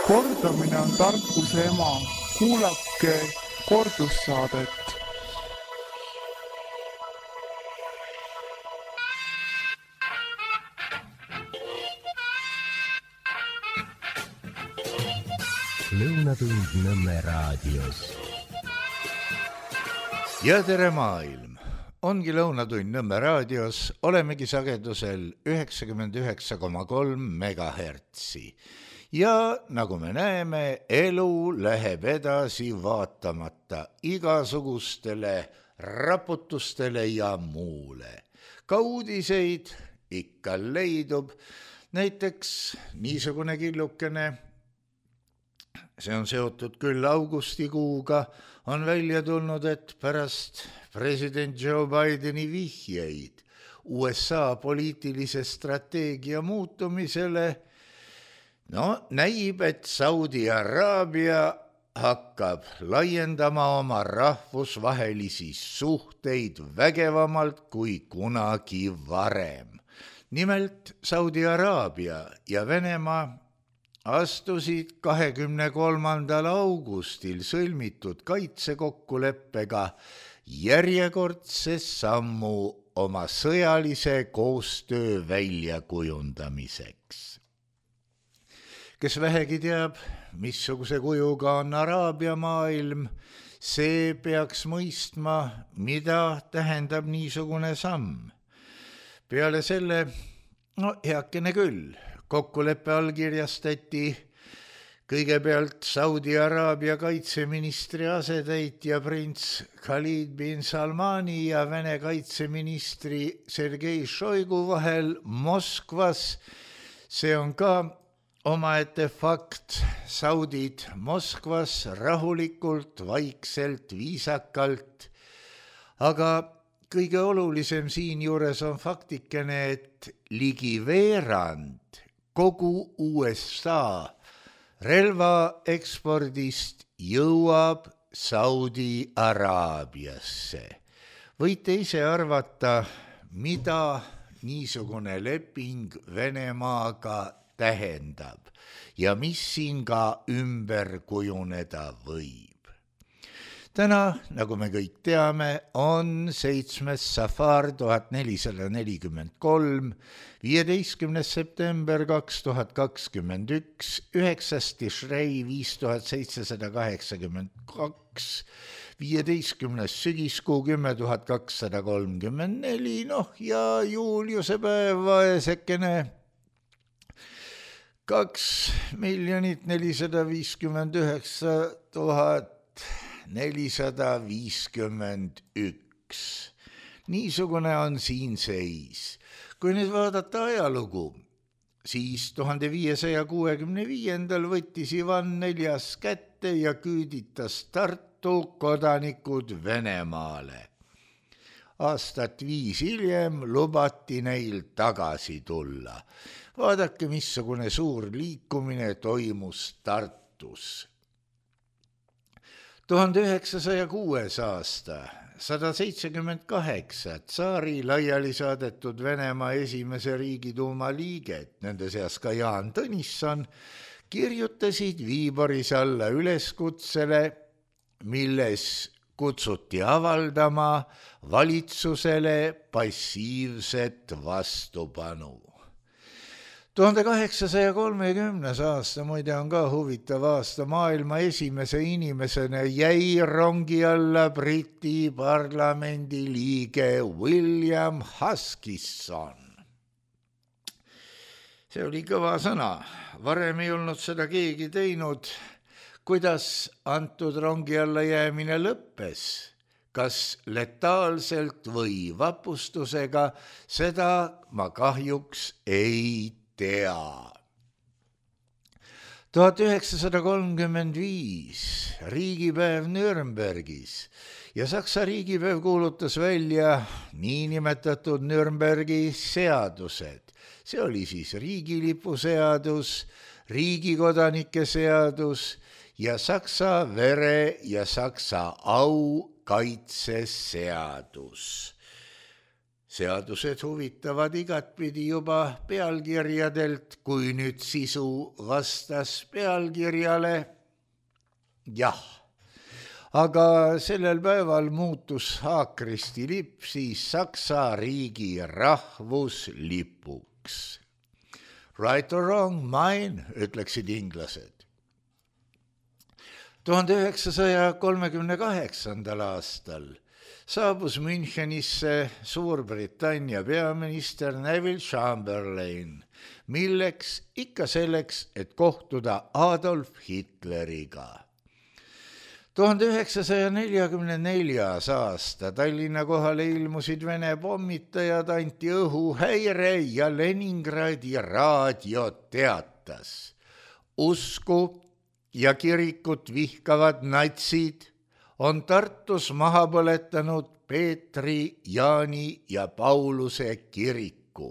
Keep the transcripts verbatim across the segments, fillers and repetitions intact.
Kordamine on tarkuse ema. Kuulake kordussaadet. Lõunatund Nõmme raadios. Ja tere maailm! Ongi Lõunatund Nõmme raadios, olemegi sagedusel üheksakümmend üheksa koma kolm megahertsi. Ja nagu me näeme, elu läheb edasi vaatamata igasugustele raputustele ja muule. Ka uudiseid ikka leidub, näiteks niisugune killukene, see on seotud küll augustikuuga, on välja tulnud, et pärast president Joe Bideni vihjeid U S A poliitilise strateegia muutumisele, no näib, et Saudi Araabia hakkab laiendama oma rahvusvahelisi suhteid vägevamalt kui kunagi varem. Nimelt Saudi Araabia ja Venemaa astusid kahekümne kolmandal augustil sõlmitud kaitsekokkuleppega järjekordse sammu oma sõjalise koostöö väljakujundamiseks. Kes vähegi teab, missuguse kujuga on Araabia maailm, see peaks mõistma, mida tähendab niisugune samm. Peale selle, no heakene küll, kokkuleppe allkirjastati kõigepealt Saudi Araabia kaitseministri asetäitja prints Khalid bin Salmani ja Vene kaitseministri Sergei Shoigu vahel Moskvas. See on ka omaette fakt. Saudid Moskvas rahulikult, vaikselt, viisakalt, aga kõige olulisem siin juures on faktikene, et ligi veerand kogu U S A relva ekspordist jõuab Saudi Araabiasse. Võite ise arvata, mida niisugune leping Venemaaga tähendab ja mis siin ka ümber kujuneda võib. Täna, nagu me kõik teame, on seitsmes Safar tuhat nelisada nelikümmend kolm, viieteistkümnes september kaks tuhat kakskümmend üks, üheksas Tishrei viis tuhat seitsesada kaheksakümmend kaks, viieteistkümnes sügiskuu kümme tuhat kakssada kolmkümmend neli, noh ja Juuliuse päev vaesekene kaks miljonit nelisada viiskümmend üheksa tuhat nelisada viiskümmend üks. Niisugune on siin seis. Kui nüüd vaadata ajalugu, siis tuhande viiesaja kuuekümne viiendal võttis Ivan neljas kätte ja küüditas Tartu kodanikud Venemaale. Aastat viis hiljem lubati neil tagasi tulla. Vaadake, missugune suur liikumine toimus Tartus. tuhande üheksasaja kuues aasta, sada seitsekümmend kaheksa tsaari laiali saadetud Venemaa esimese riigiduuma liiget, nende seas ka Jaan Tõnisson, kirjutasid Viiboris alla üleskutsele, milles kutsuti avaldama valitsusele passiivset vastupanu. tuhande kaheksasaja kolmekümnes aasta, muide on ka huvitav aasta, maailma esimese inimesena jäi rongi alla Briti parlamendi liige William Huskisson. See oli kõva sõna, varem ei olnud seda keegi teinud. Kuidas antud rongi alla jäämine lõppes? Kas letaalselt või vapustusega, seda ma kahjuks ei tea. tuhat üheksasada kolmkümmend viis riigipäev Nürnbergis ja Saksa riigipäev kuulutas välja niinimetatud Nürnbergi seadused. See oli siis riigilipuseadus, riigikodanike seadus ja Saksa vere ja Saksa au kaitseseadus. Seadused huvitavad igatpidi juba pealkirjadelt, kui nüüd sisu vastas pealkirjale. Jah, aga sellel päeval muutus Haakristi lipp siis Saksa riigi rahvuslipuks. Right or wrong, mine, ütleksid inglased. tuhande üheksasaja kolmekümne kaheksandal aastal saabus Münchenisse Suurbritannia peaminister Neville Chamberlain, milleks ikka selleks, et kohtuda Adolf Hitleriga. tuhande üheksasaja neljakümne neljas aasta Tallinna kohale ilmusid Vene pommitajad, anti õhuhäire ja Leningradi raadio teatas. Usku ja kirikut vihkavad natsid on Tartus maha põletanud Peetri, Jaani ja Pauluse kiriku.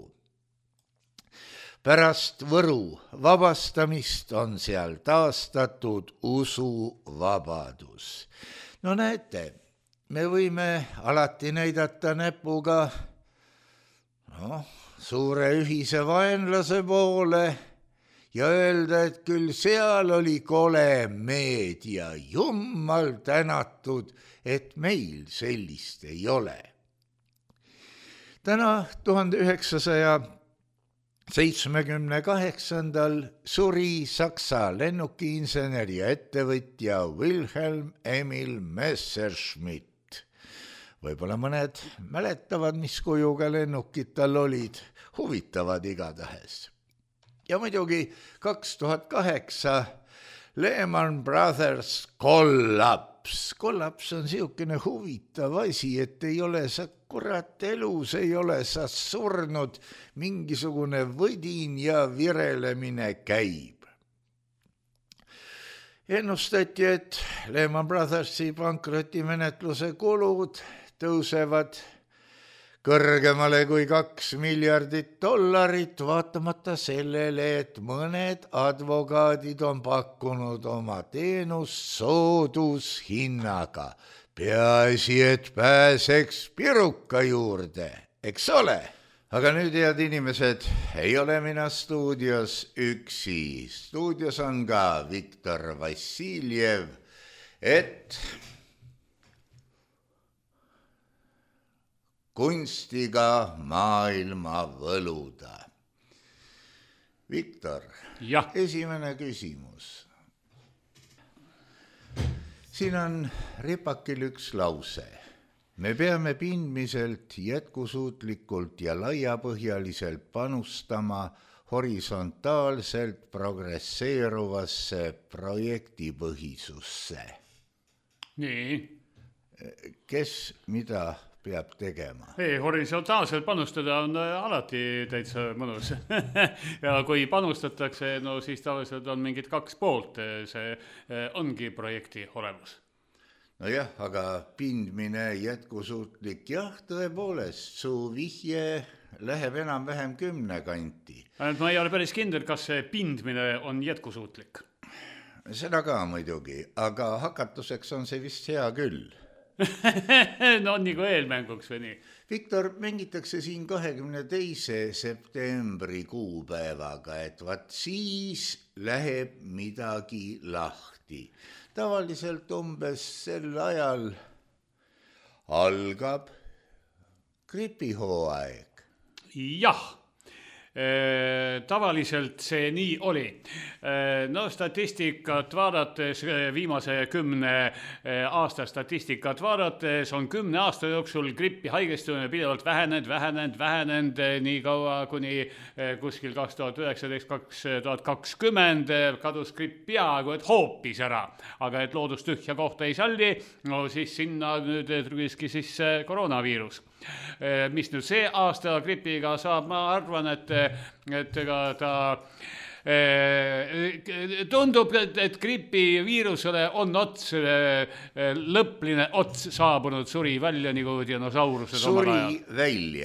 Pärast Võru vabastamist on seal taastatud usuvabadus. No näete, me võime alati näidata näpuga no, suure ühise vaenlase poole ja öelda, et küll seal oli kole meedia, jummal tänatud, et meil sellist ei ole. Täna tuhande üheksasaja seitsmekümne kaheksandal suri Saksa lennukiinsener ja ettevõtja Wilhelm Emil Messerschmitt. Võib-olla mõned mäletavad, mis kujuga lennukid tal olid, huvitavad igatahes. Ja muidugi kaks tuhat kaheksa Lehman Brothers kollaps. Kollaps on siukene huvitav asi, et ei ole sa kurat elus, ei ole sa surnud, mingisugune võdin ja virelemine käib. Ennustati, et Lehman Brothersi pankrotimenetluse kulud tõusevad kõrgemale kui kaks miljardit dollarit, vaatamata sellele, et mõned advokaadid on pakkunud oma teenust soodushinnaga. Peaasi, et pääseks piruka juurde, eks ole? Aga nüüd, head inimesed, ei ole mina stuudios üksi. Stuudios on ka Viktor Vassiljev, et kunstiga maailma võluda. Viktor, ja. Esimene küsimus. Siin on ripakil üks lause. Me peame pindmiselt, jätkusuutlikult ja laiapõhjaliselt panustama horisontaalselt progresseeruvasse projektipõhisusse. Nii. Kes mida peab tegema? Ei, horisontaalselt panustada on alati täitsa mõnus. Ja kui panustatakse, no siis tavaliselt on mingid kaks poolt. See ongi projekti olemus. No jah, aga pindmine jätkusuutlik, jah, tõepoolest, su vihje läheb enam-vähem kümne kanti. Ma ei ole päris kindel, kas see pindmine on jätkusuutlik. Seda ka muidugi, aga hakatuseks on see vist hea küll. No on nagu eelmänguks või nii. Viktor, mängitakse siin kahekümne teise septembri kuupäevaga, et vaat siis läheb midagi lahti. Tavaliselt umbes sel ajal algab gripihooaeg. Jah. Tavaliselt see nii oli. No statistikat vaadates, viimase kümne aasta statistikat vaadates on kümne aasta jooksul grippi haigestumine pidevalt vähenenud, vähenenud, vähenenud nii kaua kuni kuskil kaks tuhat üheksateist kaks tuhat kakskümmend kadus gripp peaaegu et hoopis ära. Aga et loodus tühja kohta ei salli, no siis sinna nüüd trügiski siis koroonaviirus. Mis nüüd see aasta gripiga saab, ma arvan, et, et ega ta tundub, et gripiviirusele on ots, lõpline ots saabunud, suri välja nagu dinosaurused. Suri välja.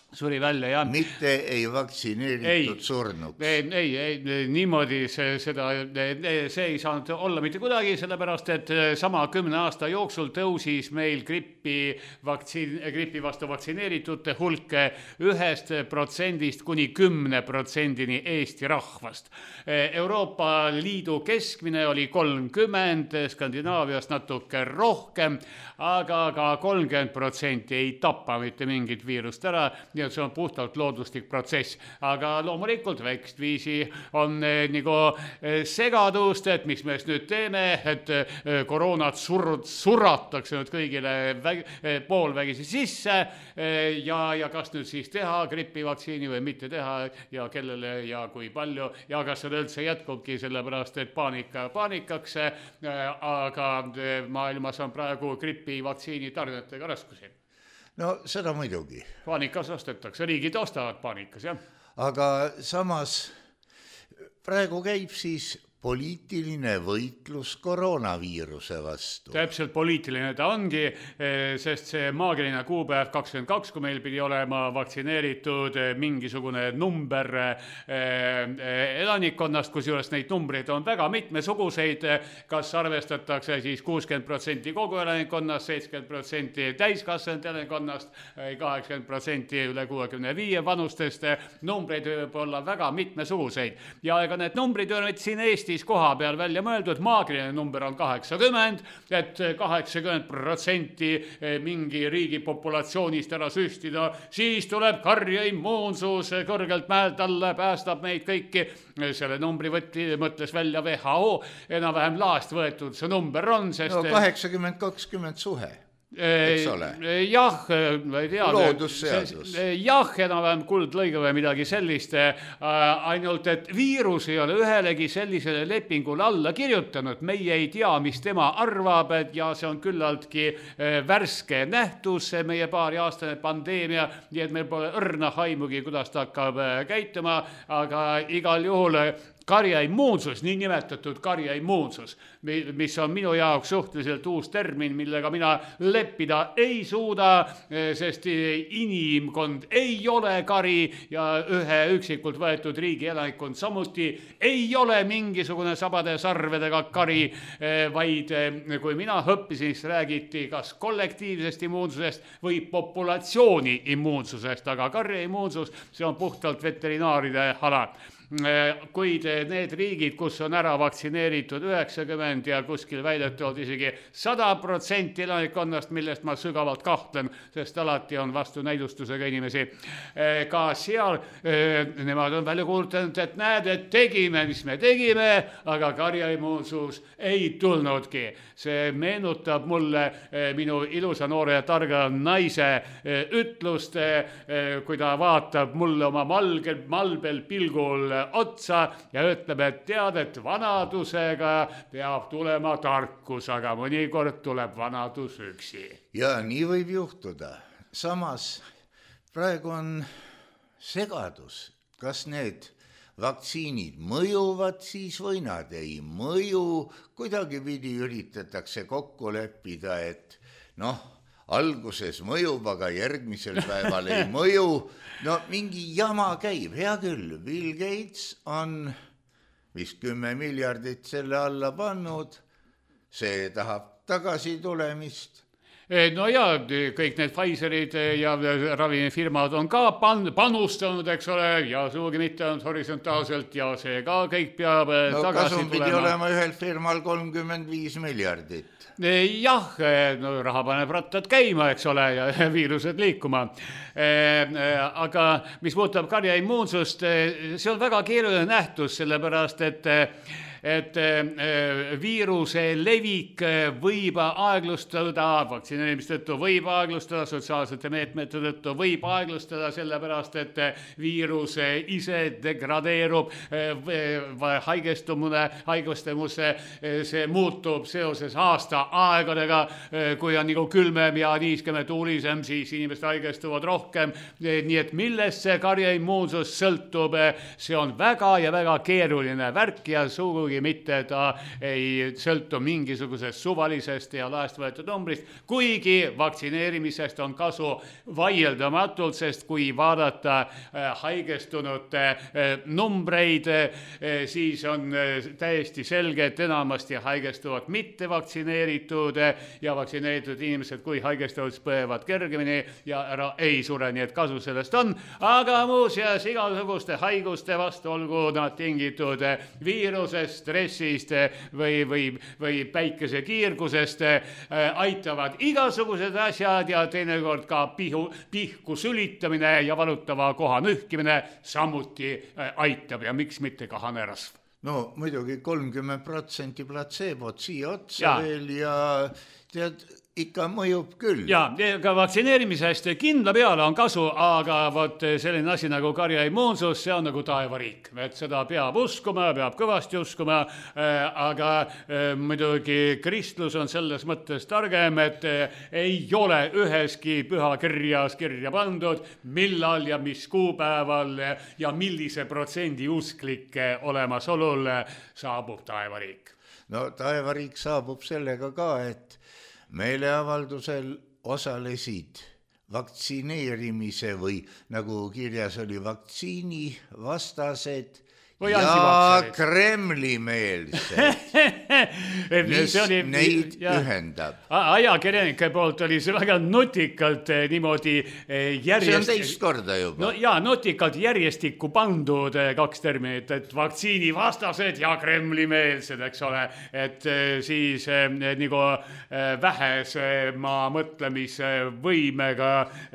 suri välja, jah. Mitte ei vaktsineeritud surnuks. Ei, ei, ei, niimoodi see, seda, see ei saanud olla mitte kuidagi, sellepärast, et sama kümne aasta jooksul tõusis meil gripi, vaktsiin, gripi vastu vaktsineeritute hulk ühest protsendist kuni kümne protsendini Eesti rahvast. Euroopa Liidu keskmine oli kolmkümmend, Skandinaavias natuke rohkem, aga ka kolmkümmend protsenti ei tapa mitte mingit viirust ära, nii et see on puhtalt looduslik protsess. Aga loomulikult väikestviisi on nagu segadust, et miks me nüüd teeme, et koroonat sur- surratakse nüüd kõigile väg, poolvägisi sisse ja, ja kas nüüd siis teha gripivaktsiini või mitte teha ja kellele ja kui palju ja kas seda üldse jätkubki, sellepärast et paanika paanikaks, aga maailmas on praegu gripivaktsiini tarnetega raskusi. No seda muidugi. Paanikas ostetakse, riigid ostavad paanikas, jah. Aga samas praegu käib siis poliitiline võitlus koroonaviiruse vastu. Täpselt poliitiline ta ongi, sest see maagiline kuupäev kakskümmend kaks, kui meil pidi olema vaktsineeritud mingisugune number elanikkonnast, kusjuures neid numbreid on väga mitmesuguseid, kas arvestatakse siis kuuskümmend protsenti kogu elanikkonnast, seitsekümmend protsenti täiskasvanud elanikkonnast, kaheksakümmend protsenti üle kuuekümne viie vanustest, numbreid võib olla väga mitmesuguseid ja ega need numbrid on siin Eesti koha peal välja mõeldud, maagiline number on kaheksakümmend, et kaheksakümmend protsenti mingi riigi populatsioonist ära süstida, siis tuleb karja immuunsus kõrgelt mäelt alla, päästab meid kõiki. Selle numbri võtti, mõtles välja W H O, enam-vähem laest võetud see number on, sest no kaheksakümmend kakskümmend suhe. Jah, ei tea, loodusseadus. Jah, enam-vähem kuldlõige või midagi sellist, ainult et viirus ei ole ühelegi sellisele lepingule alla kirjutanud, meie ei tea, mis tema arvab ja see on küllaltki värske nähtus, meie paari aastane pandeemia, nii et meil pole õrna haimugi, kuidas ta hakkab käituma, aga igal juhul karja immuunsus, nii nimetatud karja immuunsus, mis on minu jaoks suhteliselt uus termin, millega mina leppida ei suuda, sest inimkond ei ole kari ja ühe üksikult võetud riigi elanikkond samuti ei ole mingisugune sabade sarvedega kari, vaid kui mina õppisin, siis räägiti kas kollektiivsest immuunsusest või populatsiooni immuunsusest, aga karja immuunsus, see on puhtalt veterinaaride ala. Kuid need riigid, kus on ära vaktsineeritud üheksakümmend ja kuskil väidetavalt isegi sada protsenti elanikkonnast, millest ma sügavalt kahtlen, sest alati on vastu näidustusega inimesi, ka seal nemad on välja kuulutanud, et näed, et tegime, mis me tegime, aga karjaimmuunsus ei tulnudki. See meenutab mulle minu ilusa noore ja targa naise ütlust, kui ta vaatab mulle oma malgel, malbel pilgul otsa ja ütleb, et tead, et vanadusega peab tulema tarkus, aga mõnikord tuleb vanadus üksi. Ja nii võib juhtuda. Samas praegu on segadus, kas need vaktsiinid mõjuvad siis või nad ei mõju, kuidagi pidi üritatakse kokku leppida, et noh, alguses mõjub, aga järgmisel päeval ei mõju. No mingi jama käib, hea küll, Bill Gates on vist kümme miljardit selle alla pannud, see tahab tagasi tulemist. No ja kõik need Pfizerid ja ravimifirmad on ka pan- panustanud, eks ole, ja suugi mitte on horisontaalselt ja see ka kõik peab no, tagasi kasum pidi tulema. olema ühel firmal kolmkümmend viis miljardit. Jah, no raha paneb rattad käima, eks ole, ja viirused liikuma. Aga mis puudutab karja immuunsust, see on väga keeruline nähtus, sellepärast, et et viiruse levik võib aeglustada, vaktsineerimise tõttu võib aeglustada, sotsiaalsete meetmete tõttu võib aeglustada, sellepärast et viirus ise degradeerub, haigestumune, haigestumus, see muutub seoses aasta aegadega, kui on nagu külmem ja niiskem ja tuulisem, siis inimesed haigestuvad rohkem, nii et millest see karja immuunsus sõltub, see on väga ja väga keeruline värk ja sugu sugugi mitte, ta ei sõltu mingisugusest suvalisest ja laest võetud numbrist, kuigi vaktsineerimisest on kasu vaieldamatult, sest kui vaadata haigestunute numbreid, siis on täiesti selge, et enamasti haigestuvad mitte vaktsineeritud ja vaktsineeritud inimesed, kui haigestuvad, põevad kergemini ja ära ei sure, nii et kasu sellest on, aga muuseas igasuguste haiguste vastu, olgu nad tingitud viirusest, stressist või, või, või päikesekiirgusest, aitavad igasugused asjad ja teinekord ka pihu, pihku sülitamine ja valutava koha nühkimine samuti aitab ja miks mitte ka hanerasv. No muidugi kolmkümmend protsenti platseebot siia otsa ja. veel ja tead, ikka mõjub küll. Ja, ka vaktsineerimisest kindla peale on kasu, aga vot selline asi nagu karjaimmuunsus, see on nagu taevariik. Et seda peab uskuma, peab kõvasti uskuma, aga muidugi kristlus on selles mõttes targem, et ei ole üheski pühakirjas kirja pandud, millal ja mis kuupäeval ja millise protsendi usklike olemasolul saabub taevariik. No taevariik saabub sellega ka, et meeleavaldusel osalesid vaktsineerimise või nagu kirjas oli vaktsiini vastased või ja Kremli-meelsed, mis oli, neid ja, ühendab. Ajakirjanike poolt oli see väga nutikalt niimoodi järjest... See on teist korda juba. No ja nutikalt järjestikku pandud kaks terminit, et vaktsiini vastased ja Kremli-meelsed, eks ole, et siis nagu vähese maa mõtlemise võimega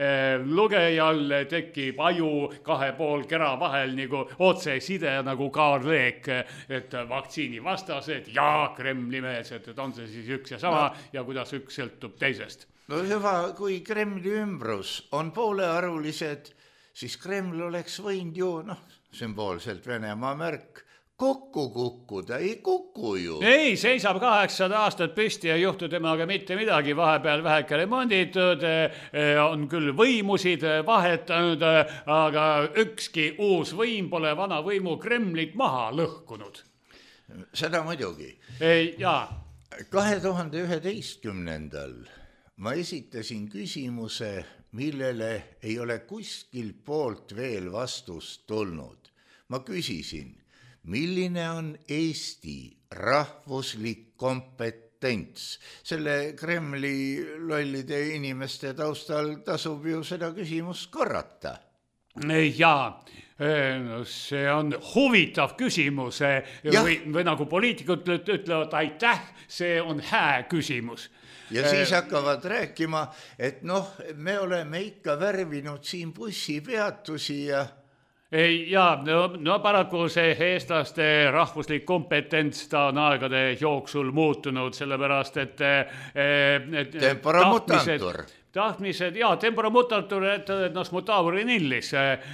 lugejal tekib aju kahe pool kera vahel nagu otse side nagu kaarleek, et vaktsiini vastased ja Kremli-meelsed, et on see siis üks ja sama no. Ja kuidas üks sõltub teisest. No hüva, kui Kremli ümbrus on poolearulised, siis Kreml oleks võinud ju, noh, sümboolselt Venemaa märk, kokku kukkuda, ei kuku ju. Ei, seisab kaheksasada aastat püsti ja juhtu temaga mitte midagi, vahepeal väheke remonditud, on küll võimusid vahetanud, aga ükski uus võim pole vana võimu Kremlit maha lõhkunud. Seda muidugi. Jaa. kahe tuhande üheteistkümnendal ma esitasin küsimuse, millele ei ole kuskil poolt veel vastust tulnud. Ma küsisin, milline on Eesti rahvuslik kompetents? Selle Kremli lollide inimeste taustal tasub ju seda küsimust korrata. Jaa, see on huvitav küsimus või, või nagu poliitikud ütlevad, aitäh, see on hää küsimus. Ja siis hakkavad rääkima, et noh, me oleme ikka värvinud siin bussipeatusi ja Ja, no, no paraku see eestlaste rahvuslik kompetents ta on aegade jooksul muutunud, sellepärast, et, et tempora mutantur. Tahtmised, jaa, tempora mutantur, et nos mutavuri nillis.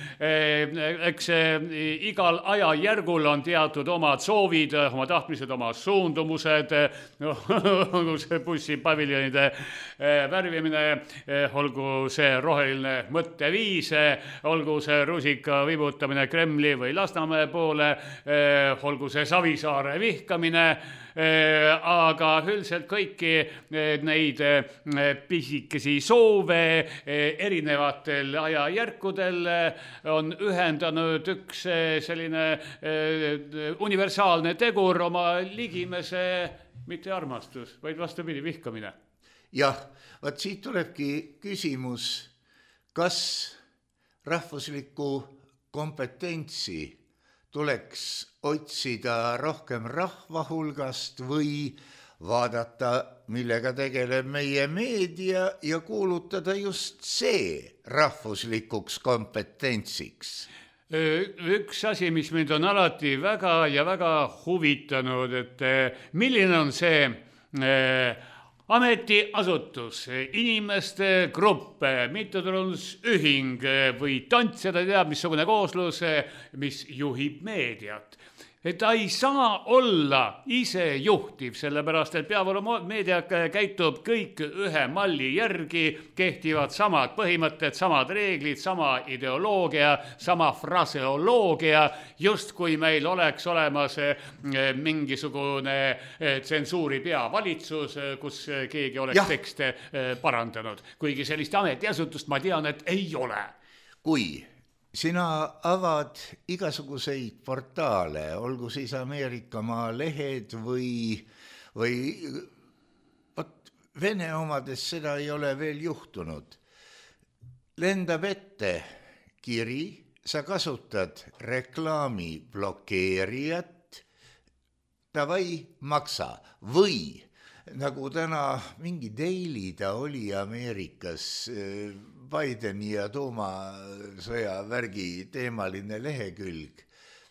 Eks igal ajajärgul on teatud omad soovid, oma tahtmised, oma suundumused, olgu see bussipaviljonide värvimine, olgu see roheline mõtteviis, olgu see rusika vibutamine Kremli või Lasnamäe poole, olgu see Savisaare vihkamine, aga üldiselt kõiki neid pisikesi soove erinevatel ajajärkudel on ühendanud üks selline universaalne tegur, oma ligimese mitte armastus, vaid vastupidi vihkamine. Jah, vaat siit tulebki küsimus, kas rahvuslikku kompetentsi tuleks otsida rohkem rahva hulgast või vaadata, millega tegeleb meie meedia ja kuulutada just see rahvuslikuks kompetentsiks. Üks asi, mis mind on alati väga ja väga huvitanud, et milline on see ametiasutus, inimeste grupp, mittetulundusühing või tants, seda teab missugune kooslus, mis juhib meediat. et ta ei saa olla ise juhtiv, sellepärast et peavoolumeedia käitub kõik ühe malli järgi, kehtivad samad põhimõtted, samad reeglid, sama ideoloogia, sama fraseoloogia, just kui meil oleks olemas mingisugune tsensuuri peavalitsus, kus keegi oleks ja. tekste parandanud. Kuigi sellist ametiasutust ma tean, et ei ole. Kui sina avad igasuguseid portaale, olgu siis Ameerikamaa lehed või, või võt, Vene omades seda ei ole veel juhtunud. Lendab ette kiri, sa kasutad reklaami blokeerijat, davai maksa või nagu täna mingi Daily ta oli Ameerikas Bideni ja tuumasõja värgi teemaline lehekülg.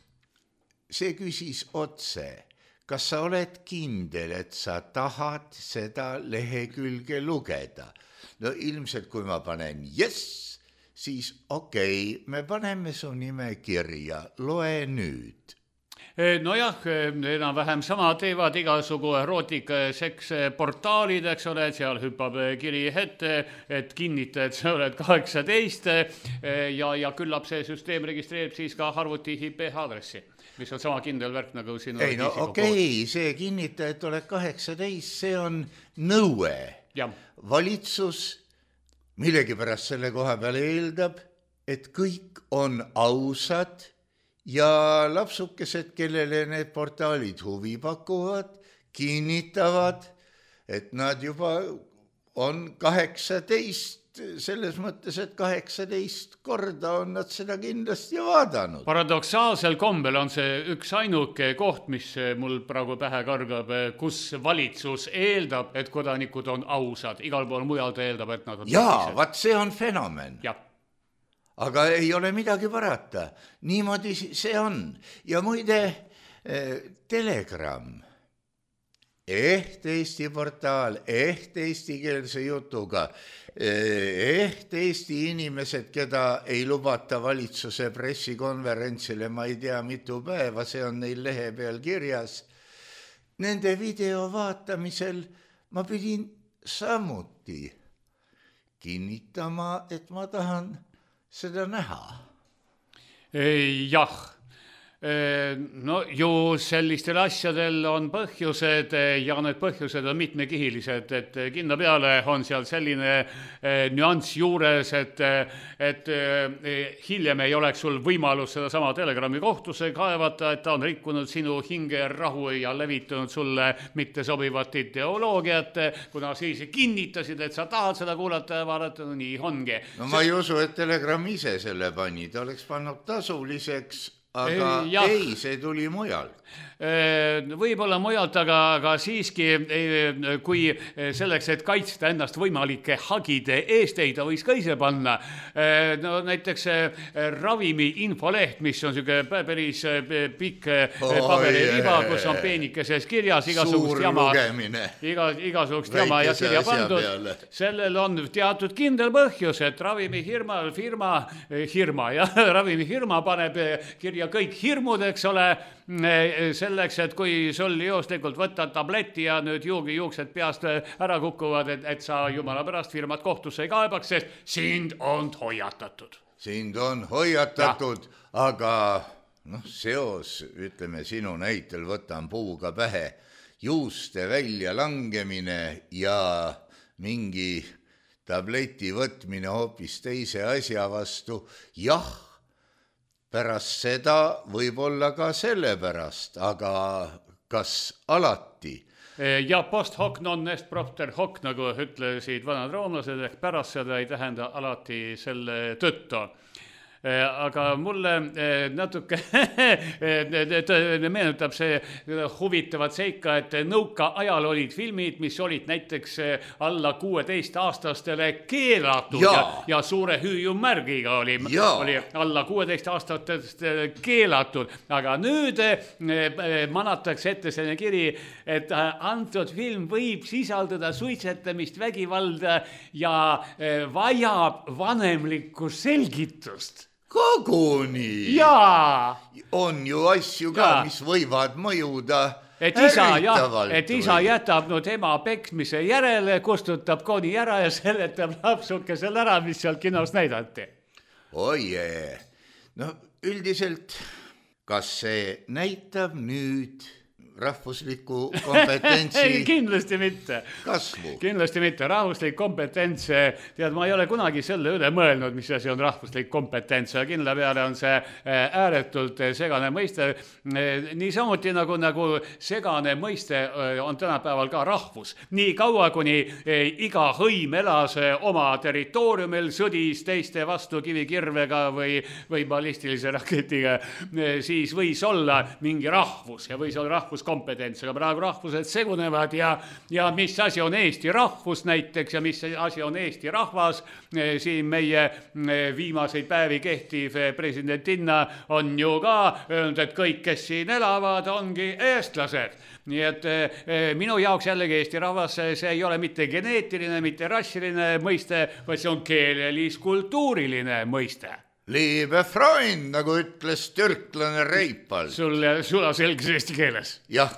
See küsis otse, kas sa oled kindel, et sa tahad seda lehekülge lugeda? No ilmselt kui ma panen yes, siis okei, okay, me paneme su nime kirja, loe nüüd. Nojah, enam-vähem sama teevad igasugu erootika seks portaalid, eks ole, seal hüppab kiri ette, et kinnita, et sa oled kaheksateist ja, ja küllap see süsteem registreerib siis ka arvuti I P aadressi, mis on sama kindel värk nagu sinu. Ei, no okei, okay, see kinnita, et oled kaheksateist, see on nõue. Ja. Valitsus millegipärast selle koha peale eeldab, et kõik on ausad ja lapsukesed, kellele need portaalid huvi pakuvad, kinnitavad, et nad juba on kaheksateist, selles mõttes, et kaheksateist korda on nad seda kindlasti vaadanud. Paradoksaalsel kombel on see üks ainuke koht, mis mul praegu pähe kargab, kus valitsus eeldab, et kodanikud on ausad. Igal pool mujal ta eeldab, et nad on jaa, vaat see on fenomen. Jah. Aga ei ole midagi parata. Niimoodi see on. Ja muide, Telegram, eht Eesti portaal, eht eestikeelse jutuga, eht Eesti inimesed, keda ei lubata valitsuse pressikonverentsile, ma ei tea mitu päeva, see on neil lehe peal kirjas. Nende video vaatamisel ma pidin samuti kinnitama, et ma tahan seda näha. Jah, no ju sellistel asjadel on põhjused ja need põhjused on mitmekihilised, et kinna peale on seal selline nüanss juures, et, et hiljem ei oleks sul võimalus seda sama Telegrami kohtusse kaevata, et ta on rikkunud sinu hinge rahu ja levitanud sulle mitte sobivat ideoloogiat, kuna siis kinnitasid, et sa tahad seda kuulata ja vaadata, no nii ongi. No ma ei usu, et Telegram ise selle pani, ta oleks pannud tasuliseks. Aga ja. ei, see tuli mujal. Võib-olla mujalt, aga, aga siiski, kui selleks, et kaitsta ennast võimalike hagide eest, ei ta võiks ka ise panna. No näiteks ravimi infoleht, mis on selline päris pikk pabeririba, kus on peenikeses kirjas igasugust jama, iga, igasugust jama ja kirja pandud. Sellel on teatud kindel põhjus, et ravimi firma, firma, firma ja ravimi firma paneb kirja kõik hirmud, eks ole, selleks, et kui sul juhuslikult võtad tableti ja nüüd juugi juuksed peast ära kukuvad, et, et sa jumala pärast firmat kohtusse ei kaebaks, sest sind on hoiatatud. Sind on hoiatatud, ja. Aga noh, seos, ütleme sinu näitel, võtan puuga pähe, juuste välja langemine ja mingi tableti võtmine hoopis teise asja vastu, jah, pärast seda võib olla ka selle pärast, aga kas alati? Ja post hoc non est propter hoc, nagu ütlesid vanad roomlased, ehk pärast seda ei tähenda alati selle tõttu. Aga mulle natuke meenutab see huvitavat seika, et nõuka ajal olid filmid, mis olid näiteks alla kuueteist aastastele keelatud ja, ja, ja suure hüüjumärgiga oli, oli alla kuueteist aastastele keelatud. Aga nüüd manatakse ette selline kiri, et antud film võib sisaldada suitsetamist, vägivalda ja vajab vanemlikku selgitust. koguni. Jaa. On ju asju ka, ja. Mis võivad mõjuda et isa, jah, et isa jätab nüüd ema peksmise järele, kustutab koni ära ja seletab lapsukesel ära, mis seal kinos näidati. Oie, no üldiselt, kas see näitab nüüd rahvusliku kompetentsi kindlasti mitte. Kasvu. Kindlasti mitte. Rahvuslik kompetents, tead, ma ei ole kunagi selle üle mõelnud, mis asi on rahvuslik kompetents. Kindla peale on see ääretult segane mõiste. Nii samuti nagu, nagu segane mõiste on tänapäeval ka rahvus. Nii kaua, kuni iga hõim elas oma territooriumil, sõdis teiste vastu kivikirvega või, või ballistilise raketiga, siis võis olla mingi rahvus ja võis olla rahvus kompetents, aga praegu rahvused segunevad ja, ja mis asi on Eesti rahvus näiteks ja mis asi on Eesti rahvas. Siin meie viimaseid päevi kehtiv presidentinna on ju ka öelnud, et kõik, kes siin elavad, ongi eestlased. Nii et minu jaoks jällegi Eesti rahvas, see ei ole mitte geneetiline, mitte rassiline mõiste, vaid see on keelelis-kultuuriline mõiste. Liebe Freund, nagu ütles türklane Reipal. Sulle sula selges eesti keeles. Jah,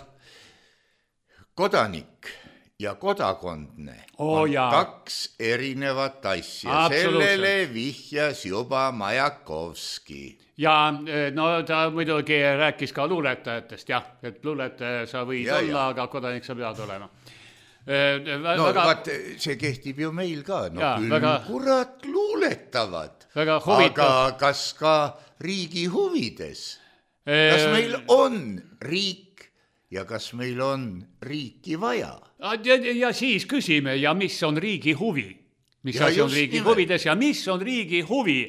kodanik ja kodakondne oh, on jaa. Kaks erinevat asja. Sellele vihjas juba Majakovski. Ja no ta muidugi rääkis ka luuletajatest, jah, et luuletaja sa võid ja, olla, ja. Aga kodanik sa pead olema. No väga... vaat, see kehtib ju meil ka, no ja, küll väga... kurat luuletavad. Aga kas ka riigi huvides? Kas meil on riik ja kas meil on riiki vaja? Ja, ja siis küsime, ja mis on riigi huvi? Mis ja asi on riigi nimelt. Huvides ja mis on riigi huvi?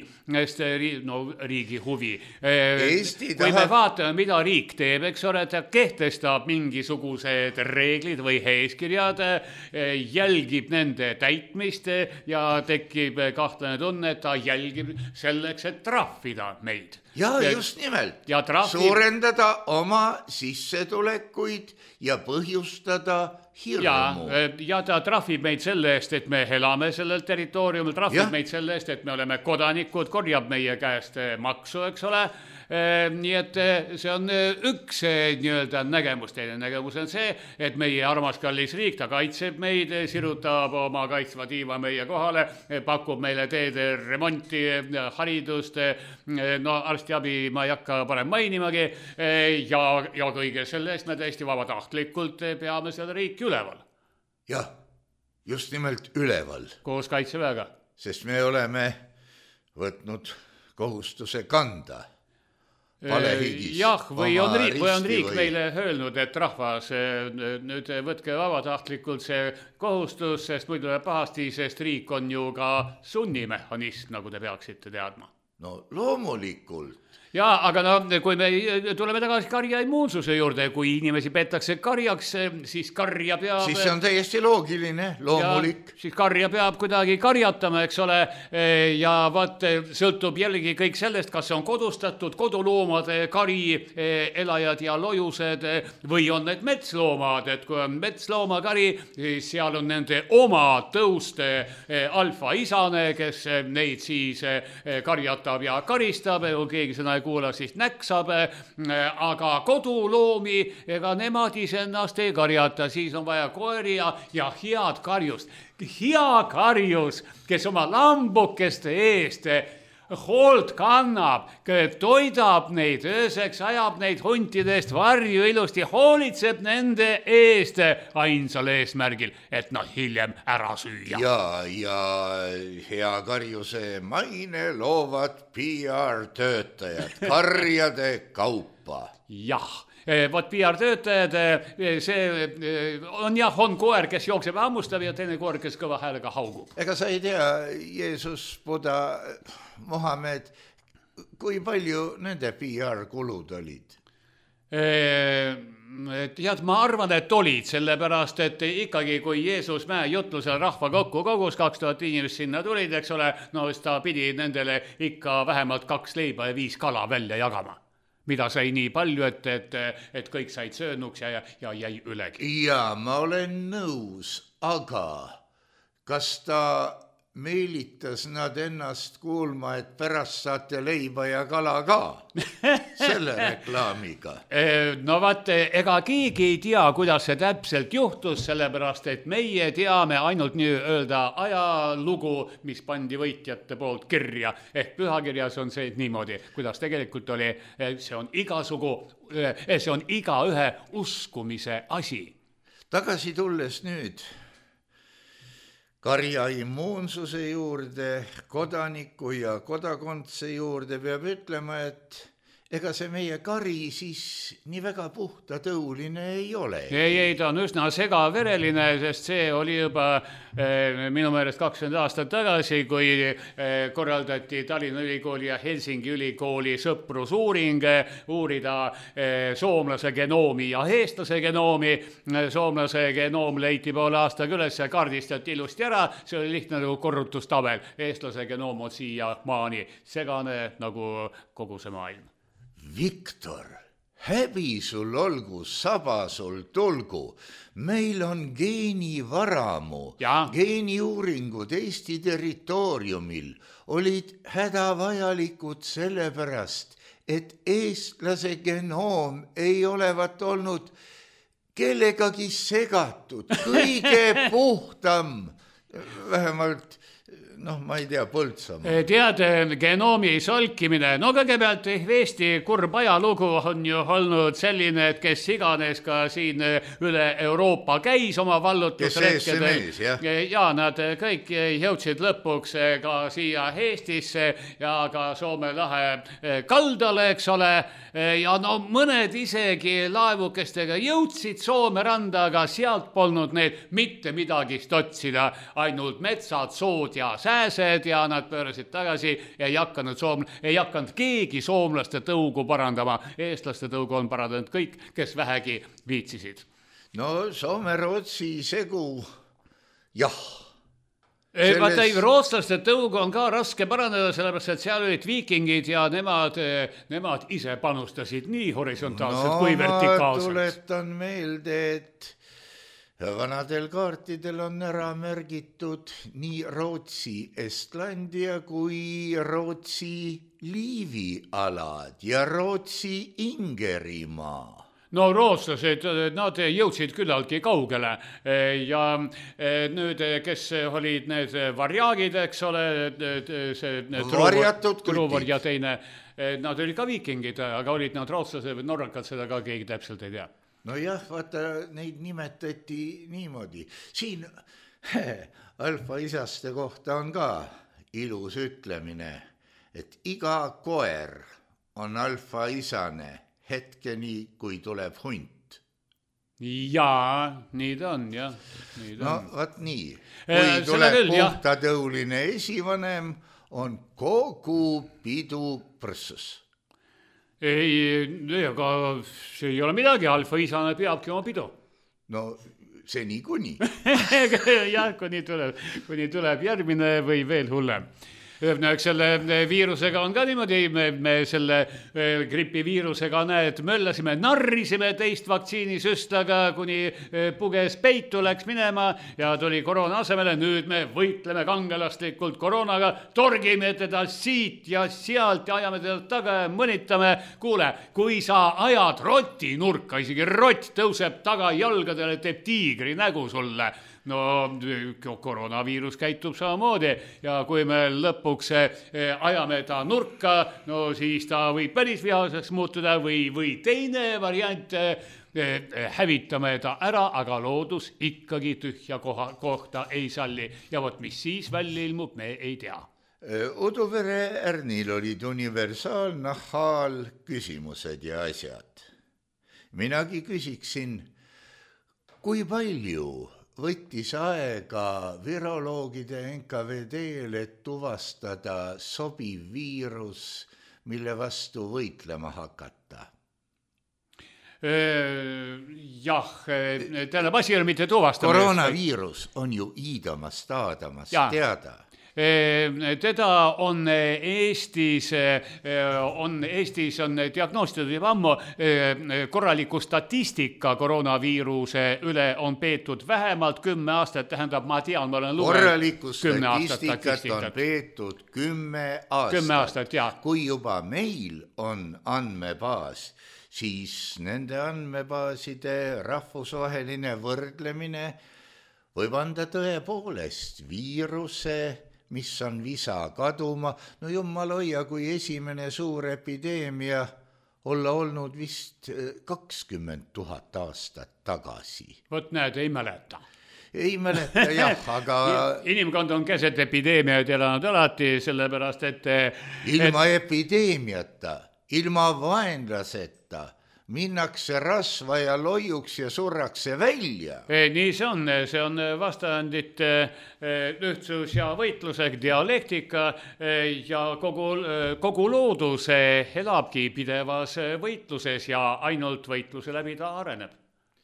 No riigi huvi. Eesti Kui tahab... me vaatame, mida riik teeb, eks ole, ta kehtestab mingisugused reeglid või eeskirjad, jälgib nende täitmist ja tekib kahtlane tunne, et ta jälgib selleks, et trahvida meid. Ja just nimelt. Ja trahvib... Suurendada oma sissetulekuid ja põhjustada hirmu. Ja, ja ta trahvib meid selle eest, et me elame sellel territooriumil, trahvib ja. Meid selle eest, et me oleme kodanikud, korjab meie käest maksu, eks ole. Nii et see on üks nii-öelda nägemus. Teine nägemus on see, et meie armas kallis riik, ta kaitseb meid, sirutab oma kaitsva tiiva meie kohale, pakub meile teede remonti, haridust, no arstiabi ma ei hakka parem mainimagi ja, ja kõige selle eest me täiesti vabatahtlikult peame seda riiki üleval. Jah, just nimelt üleval. Koos kaitseväega. Sest me oleme võtnud kohustuse kanda. Palehigis, jah, või on, riik, või on riik või... meile öelnud, et rahvas, nüüd võtke vabatahtlikult see kohustus, sest muidu läheb pahasti, sest riik on ju ka sunnimehhanism, nagu te peaksite teadma. No loomulikult. Jaa, aga no, kui me tuleme tagasi karja immuunsuse juurde, kui inimesi peetakse karjaks, siis karja peab... Siis see on täiesti loogiline, loomulik. Siis karja peab kuidagi karjatama, eks ole, ja vaat sõltub jällegi kõik sellest, kas see on kodustatud, koduloomade kari, elajad ja lojused, või on need metsloomad, et kui on metsloomakari, seal on nende oma tõuste alfa isane, kes neid siis karjatab ja karistab, kui keegi sõna kuula, siis näksab, aga koduloomi, ega nemad isennast ei karjata, siis on vaja koeri ja, ja head karjust. Hea karjus, kes oma lambukeste eest hoolt kannab, toidab neid, ööseks ajab neid huntidest varju ilusti, hoolitseb nende eest ainsal eesmärgil, et nad hiljem ära süüa. Ja, ja hea karjuse maine loovad P R-töötajad, karjade kaupa. Jah. Vot P R-töötajad, see on jah, on koer, kes jookseb hammustab ja teine koer, kes kõva häälega haugub. Ega sa ei tea, Jeesus, Buda, Mohamed, kui palju nende P R-kulud olid? Tead, ma arvan, et olid, sellepärast, et ikkagi, kui Jeesus Mäe jutlusel rahva kokku kogus, kaks tuhat inimest sinna tulid, eks ole, no ta pidi nendele ikka vähemalt kaks leiba ja viis kala välja jagama. Mida sai nii palju, et, et, et kõik said söönuks ja, ja jäi ülegi. Ja ma olen nõus, aga kas ta meelitas nad ennast kuulma, et pärast saate leiba ja kala ka selle reklaamiga. No vaat, ega keegi ei tea, kuidas see täpselt juhtus, sellepärast, et meie teame ainult nii-öelda ajalugu, mis pandi võitjate poolt kirja. Ehk pühakirjas on see niimoodi, kuidas tegelikult oli, see on igasugu, see on iga ühe uskumise asi. Tagasi tulles nüüd karja immuunsuse juurde, kodaniku ja kodakondse juurde peab ütlema, et ega see meie kari siis nii väga puhtatõuline ei ole. Ei, ei, ta on üsna segavereline, sest see oli juba eh, minu meelest kakskümmend aastat tagasi, kui eh, korraldati Tallinna Ülikooli ja Helsingi Ülikooli sõprusuuring, uurida eh, soomlase genoomi ja eestlase genoomi. Soomlase genoom leiti poole aastaga üles ja kaardistati ilusti ära, see oli lihtne nagu korrutustabel. Eestlase genoom on siia maani segane nagu kogu see maailm. Viktor, häbi sul olgu, saba sul tulgu. Meil on geenivaramu, geeniuuringud Eesti territooriumil olid hädavajalikud sellepärast, et eestlase genoom ei olevat olnud kellegagi segatud, kõige puhtam, vähemalt noh, ma ei tea, Põltsamaa. Tead, genoomi solkimine, no kõigepealt Eesti kurb ajalugu on ju olnud selline, et kes iganes ka siin üle Euroopa käis oma vallutusretkedel. Ja. ja nad kõik jõudsid lõpuks ka siia Eestisse ja ka Soome lahe kaldale, eks ole. Ja no mõned isegi laevukestega jõudsid Soome randa, aga sealt polnud need mitte midagist otsida, ainult metsad, sood ja sääsed ja nad pöörasid tagasi ja ei hakanud, soom... ei hakanud keegi soomlaste tõugu parandama. Eestlaste tõugu on parandanud kõik, kes vähegi viitsisid. No Soome-Rootsi segu, jah. Selles... Vaata, rootslaste tõugu on ka raske parandada, sellepärast, et seal olid viikingid ja nemad, nemad ise panustasid nii horisontaalselt no, kui vertikaalselt. No ma tuletan meelde, et vanadel kaartidel on ära märgitud nii Rootsi Estlandia kui Rootsi Liivialad ja Rootsi Ingerimaa. No rootslased, nad jõudsid küllaltki kaugele ja nüüd, kes olid need varjaagid, eks ole, see varjatud Truvar ja teine, nad olid ka viikingid, aga olid nad rootslased või norrakad, seda ka keegi täpselt ei tea. No jah, vaata, neid nimetati niimoodi. Siin alfaisaste kohta on ka ilus ütlemine, et iga koer on alfaisane hetkeni, kui tuleb hunt. Jaa, nii ta on, jah. Nii ta no, on. Vaat nii. Kui Äh, tuleb küll, puhtadõuline esivanem, on kogu pidu prõssus. Ei, aga see ei ole midagi, alfaisane peabki oma pidu. No see nii kuni. jah, kuni tuleb, kuni tuleb järgmine või veel hullem. Eks selle viirusega on ka niimoodi, me, me selle gripiviirusega näed, möllasime, narrisime teist vaktsiinisüstaga, kuni puges peitu läks minema ja tuli koroona asemele. Nüüd me võitleme kangelaslikult koroonaga, torgime teda siit ja sealt ja ajame teda taga ja mõnitame. Kuule, kui sa ajad roti nurka, isegi rott tõuseb taga jalgadele, teeb tiigri nägu sulle. No koroonaviirus käitub samamoodi ja kui me lõpuks ajame ta nurka, no siis ta võib päris vihaseks muutuda või, või teine variant, hävitame ta ära, aga loodus ikkagi tühja koha, kohta ei salli. Ja vot mis siis välja ilmub, me ei tea. Uduvere Ärnil olid universaal, nahaal küsimused ja asjad. Minagi küsiksin, kui palju võttis aega viroloogide N K V D-l, et tuvastada sobiv viirus, mille vastu võitlema hakata? Jah, tähendab, asi ei ole mitte tuvastamine. Koroonaviirus on ju iidamas, taadamas, ja. Teada. Teda on Eestis, on Eestis on diagnoositud juba ammu, korraliku statistika koroonaviiruse üle on peetud vähemalt kümme aastat, tähendab, ma tean, ma olen lugenud. Korraliku statistikat on peetud kümme aastat. Kümme aastat, jah. Kui juba meil on andmebaas, siis nende andmebaaside rahvusvaheline võrdlemine võib anda tõepoolest viiruse, mis on visa kaduma. No jumal hoia, kui esimene suur epideemia olla olnud vist kakskümmend tuhat aastat tagasi. Vot näed, ei mäleta. Ei mäleta, jah, aga... Inimkond on keset epideemiaid elanud alati, sellepärast, et... Ilma et... epideemiata, ilma vaenlaseta, minnakse rasva ja loiuks ja surrakse välja. Nii see on, see on vastandite ühtsus ja võitlusega, dialektika ja kogu, kogu loodus elabki pidevas võitluses ja ainult võitluse läbi ta areneb.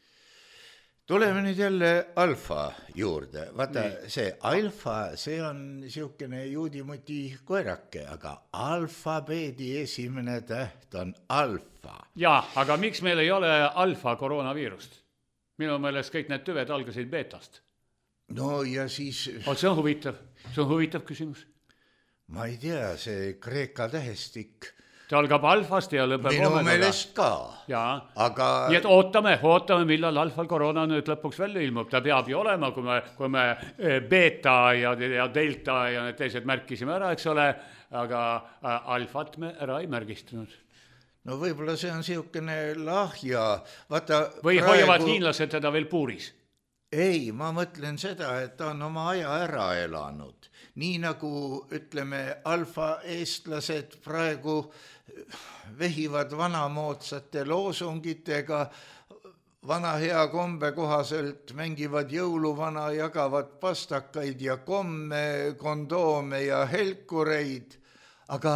Tuleme nüüd jälle alfa juurde. Vaata, see alfa, see on siukene juudimuti koerake, aga alfabeedi esimene täht on alfa. Jaa, aga miks meil ei ole alfa koroonaviirust? Minu meelest kõik need tüved algasid beetast. No ja siis... O, see on huvitav, see on huvitav küsimus. Ma ei tea, see kreeka tähestik... Ta algab alfast ja lõpeb minu omegaga. meelest ka. Jaa. Aga... Nii et ootame, ootame, millal alfa koroona nüüd lõpuks välja ilmub. Ta peab ju olema, kui me, kui me beta ja, ja delta ja need teised märkisime ära, eks ole, aga alfat me ära ei märgistunud. No võib-olla see on siukene lahja. Vaata, või praegu... hoiavad hiinlased teda veel puuris? Ei, ma mõtlen seda, et ta on oma aja ära elanud. Nii nagu, ütleme, alfa eestlased praegu vehivad vanamoodsate loosungitega, vana hea kombe kohaselt mängivad jõuluvana, jagavad pastakaid ja komme, kondoome ja helkureid. Aga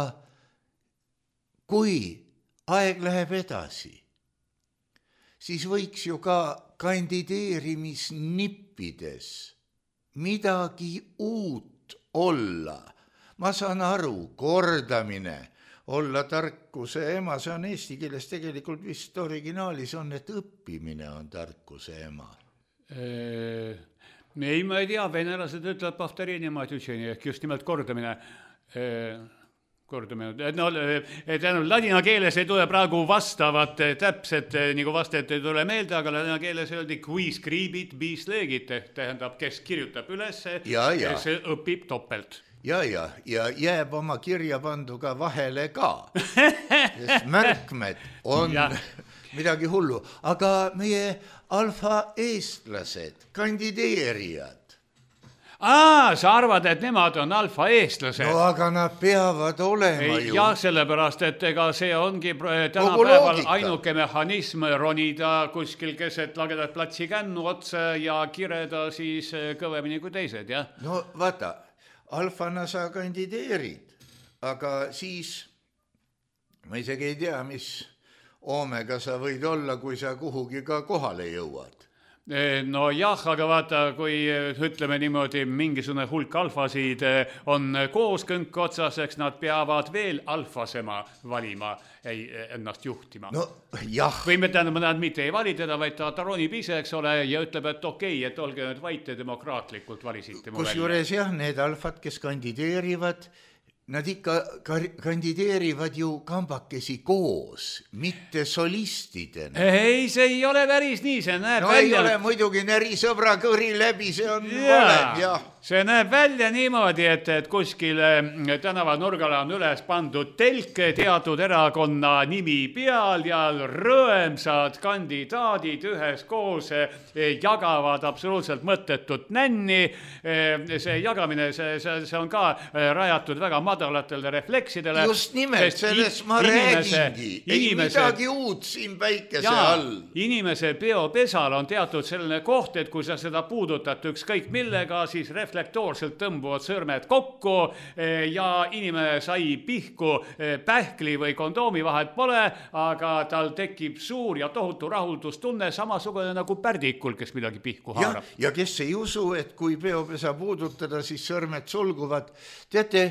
kui aeg läheb edasi, siis võiks ju ka kandideerimisnippides midagi uut olla. Ma saan aru, kordamine, olla tarkuse ema, see on eesti keeles tegelikult vist originaalis on, et õppimine on tarkuse ema. Ei, ma ei tea, venelased ütlevad повторение мать учения, ehk just nimelt kordamine. Kordamine. No, et ladina keeles ei tule praegu vastavat täpselt, nagu vastajat ei tule meelde, aga ladina keeles öeldi kui scribit bis legit, tähendab, kes kirjutab üles, ja, ja. see õpib topelt. Ja, ja, ja jääb oma kirja panduga vahele ka, sest märkmed on ja. midagi hullu. Aga meie alfa eestlased, kandideerijad. Aa, sa arvad, et nemad on alfa eestlased? No aga nad peavad olema ju. Jah, sellepärast, et ega see ongi tänapäeval ainuke mehhanism ronida kuskil keset lagedat platsi kännu otsa ja kireda siis kõvemini kui teised, jah? No vaata, alfana sa kandideerid, aga siis ma isegi ei tea, mis oomega sa võid olla, kui sa kuhugi ka kohale jõuad. No jah, aga vaata, kui ütleme niimoodi, mingisugune hulk alfasid on koos kõnk otsas, eks nad peavad veel alfasema valima, ei ennast juhtima. No jah. Või me tähendab, nad mitte ei vali teda, vaid ta ronib ise, eks ole, ja ütleb, et okei, et olge nüüd vaite demokraatlikult valisite mu välja. Kusjuures jah, need alfad, kes kandideerivad, nad ikka kandideerivad ju kambakesi koos, mitte solistidena. Ei, see ei ole päris nii, see näeb no välja... No ei ole muidugi näri sõbra kõri läbi, see on valem, jah. See näeb välja niimoodi, et, et kuskil tänava nurgale on üles pandud telk teatud erakonna nimi peal ja rõõmsad kandidaadid ühes koos jagavad absoluutselt mõttetut nänni. See jagamine, see, see, see on ka rajatud väga madalatele refleksidele. Just nimelt, sellest ma räägingi. Ei midagi uut siin päikese ja, all. Inimese peopesal on teatud selline koht, et kui sa seda puudutad ükskõik millega, siis refleksid reflektoorselt tõmbuvad sõrmed kokku ja inimene sai pihku, pähkli või kondoomi vahet pole, aga tal tekib suur ja tohutu rahuldustunne, samasugune nagu pärdikul, kes midagi pihku haarab. Ja, ja kes ei usu, et kui peopesa puudutada, siis sõrmed sulguvad. Teate,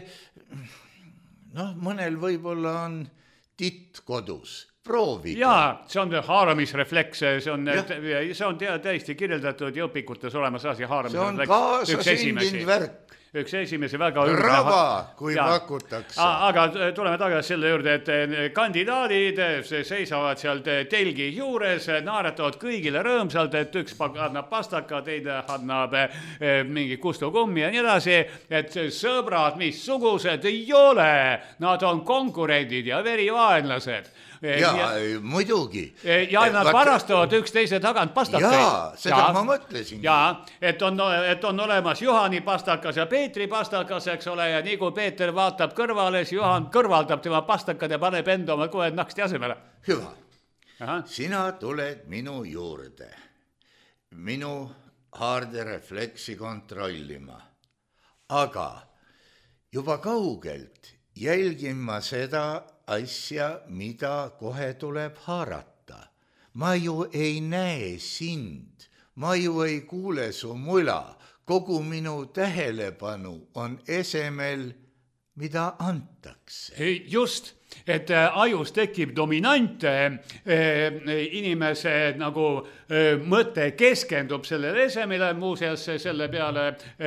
noh, mõnel võib-olla on titt kodus. Proovige. Jaa, see on haaramisrefleks, see on, see on täiesti kirjeldatud ja õpikutes olemas asi haaramisrefleks. See on kaasa sündinud värk. Üks esimesi väga rava, kui ja. pakutakse. Aga tuleme tagasi selle juurde, et kandidaadid seisavad sealt telgi juures, naaretavad kõigile rõõmsalt, et üks annab pastaka, teine annab mingi kustukummi ja nii edasi, et sõbrad, missugused ei ole, nad on konkurendid ja verivaenlased. Ja, ja muidugi. Ja nad Vaat... varastavad üksteise tagant pastakaid. Jaa, seda ja, ma mõtlesin. Jaa, et on, et on olemas Juhani pastakas ja Peetri pastakas, eks ole, ja nii kui Peeter vaatab kõrvale, siis Juhan kõrvaldab tema pastakad ja paneb enda oma kohe naksti asemele. Hüva, Aha. sina tuled minu juurde, minu haarderefleksi kontrollima, aga juba kaugelt jälgin ma seda asja, mida kohe tuleb haarata. Ma ju ei näe sind, ma ju ei kuule su mula, kogu minu tähelepanu on esemel, mida antakse. Just, et ajus tekib dominant, inimese nagu mõte keskendub sellele esemele, muuseas selle peale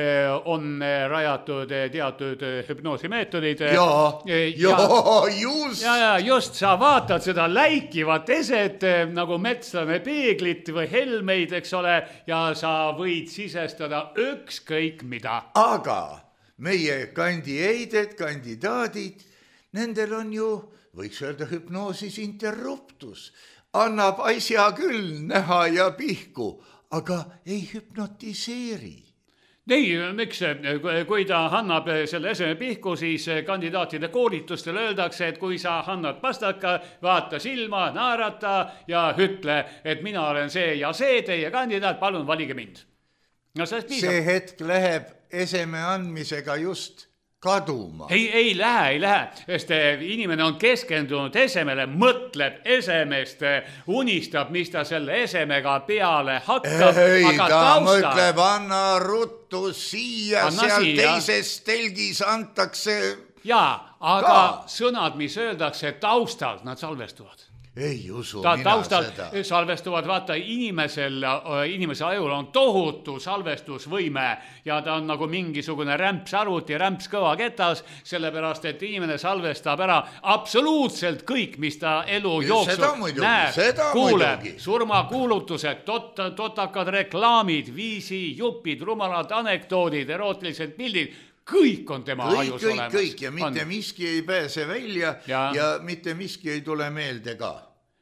on rajatud teatud hüpnoosimeetodid. Jaa, jaa, just. Ja, ja just, sa vaatad seda läikivat eset nagu metslane peeglit või helmeid, eks ole, ja sa võid sisestada ükskõik mida. Aga meie kandieided, kandidaadid, nendel on ju, võiks öelda, hüpnoosis interruptus. Annab asja küll näha ja pihku, aga ei hüpnotiseeri. Ei, miks? Kui ta annab selle eseme pihku, siis kandidaatide koolitustel öeldakse, et kui sa annad pastaka, vaata silma, naarata ja ütle, et mina olen see ja see teie kandidaat, palun valige mind. No, see hetk läheb eseme andmisega just kaduma. Ei, ei lähe, ei lähe, sest inimene on keskendunud esemele, mõtleb esemest, unistab, mis ta selle esemega peale hakkab. Ei, aga ta tausta... mõtleb, anna ruttu siia, anna seal siia. Teises telgis antakse. Jaa, aga ka. Sõnad, mis öeldakse taustalt, nad salvestuvad. Ei usu ta, mina taustal seda. Salvestuvad, vaata, inimesel, inimese ajul on tohutu salvestusvõime ja ta on nagu mingisugune rämps arvuti, rämps kõva ketas, sellepärast, et inimene salvestab ära absoluutselt kõik, mis ta elu jooksul näeb, kuuleb, surmakuulutused, tot, totakad reklaamid, viisi, jupid, rumalad anekdoodid, erootilised pildid, kõik on tema kõik, ajus kõik, olemas. Kõik, ja mitte on. Miski ei pääse välja ja. ja mitte miski ei tule meelde ka.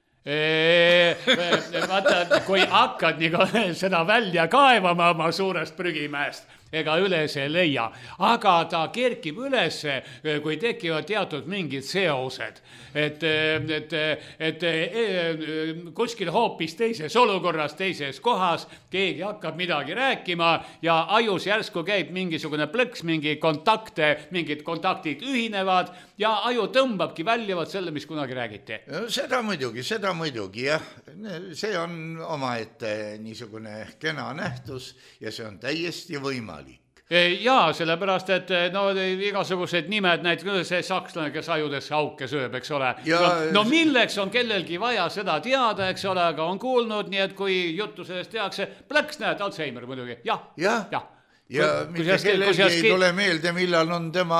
Eee, vaata, kui hakkad nii seda välja kaevama oma suurest prügimäest, ega üles ei leia, aga ta kerkib üles, kui tekivad teatud mingid seosed, et, et, et, et kuskil hoopis teises olukorras, teises kohas, keegi hakkab midagi rääkima ja ajus järsku käib mingisugune plõks, mingi kontakte, mingid kontaktid ühinevad ja aju tõmbabki väljuvad selle, mis kunagi räägiti. Seda muidugi, seda muidugi, jah. See on omaette niisugune kena nähtus ja see on täiesti võimalik. Jaa, sellepärast, et no igasugused nimed, näiteks see sakslane, kes ajudesse auke sööb, eks ole. Ja... No, no milleks on kellelgi vaja seda teada, eks ole, aga on kuulnud, nii et kui juttu sellest tehakse, plõks näed, Alzheimer muidugi, jah. Ja, ja. ja kui, mitte kui kellelgi ei tule meelde, millal on tema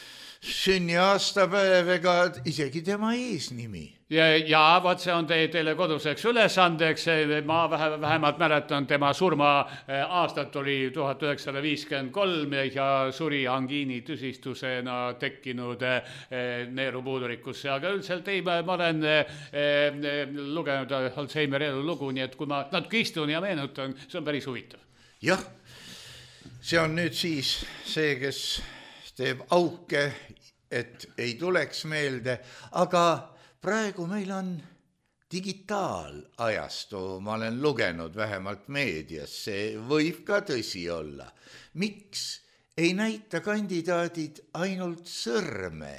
sünni aastapäev ega isegi tema eesnimi. Ja, ja vaat see on te, teile koduseks ülesandeks, ma vähe, vähemalt mäletan, tema surma aastat oli tuhat üheksasada viiskümmend kolm ja suri angiini tüsistusena tekkinud neerupuudurikusse, aga üldiselt ei, ma olen lugenud Alzheimeri elulugu, nii et kui ma natuke istun ja meenutan, see on päris huvitav. Jah, see on nüüd siis see, kes teeb auke, et ei tuleks meelde, aga praegu meil on digitaalajastu, ma olen lugenud vähemalt meedias, see võib ka tõsi olla. Miks ei näita kandidaadid ainult sõrme,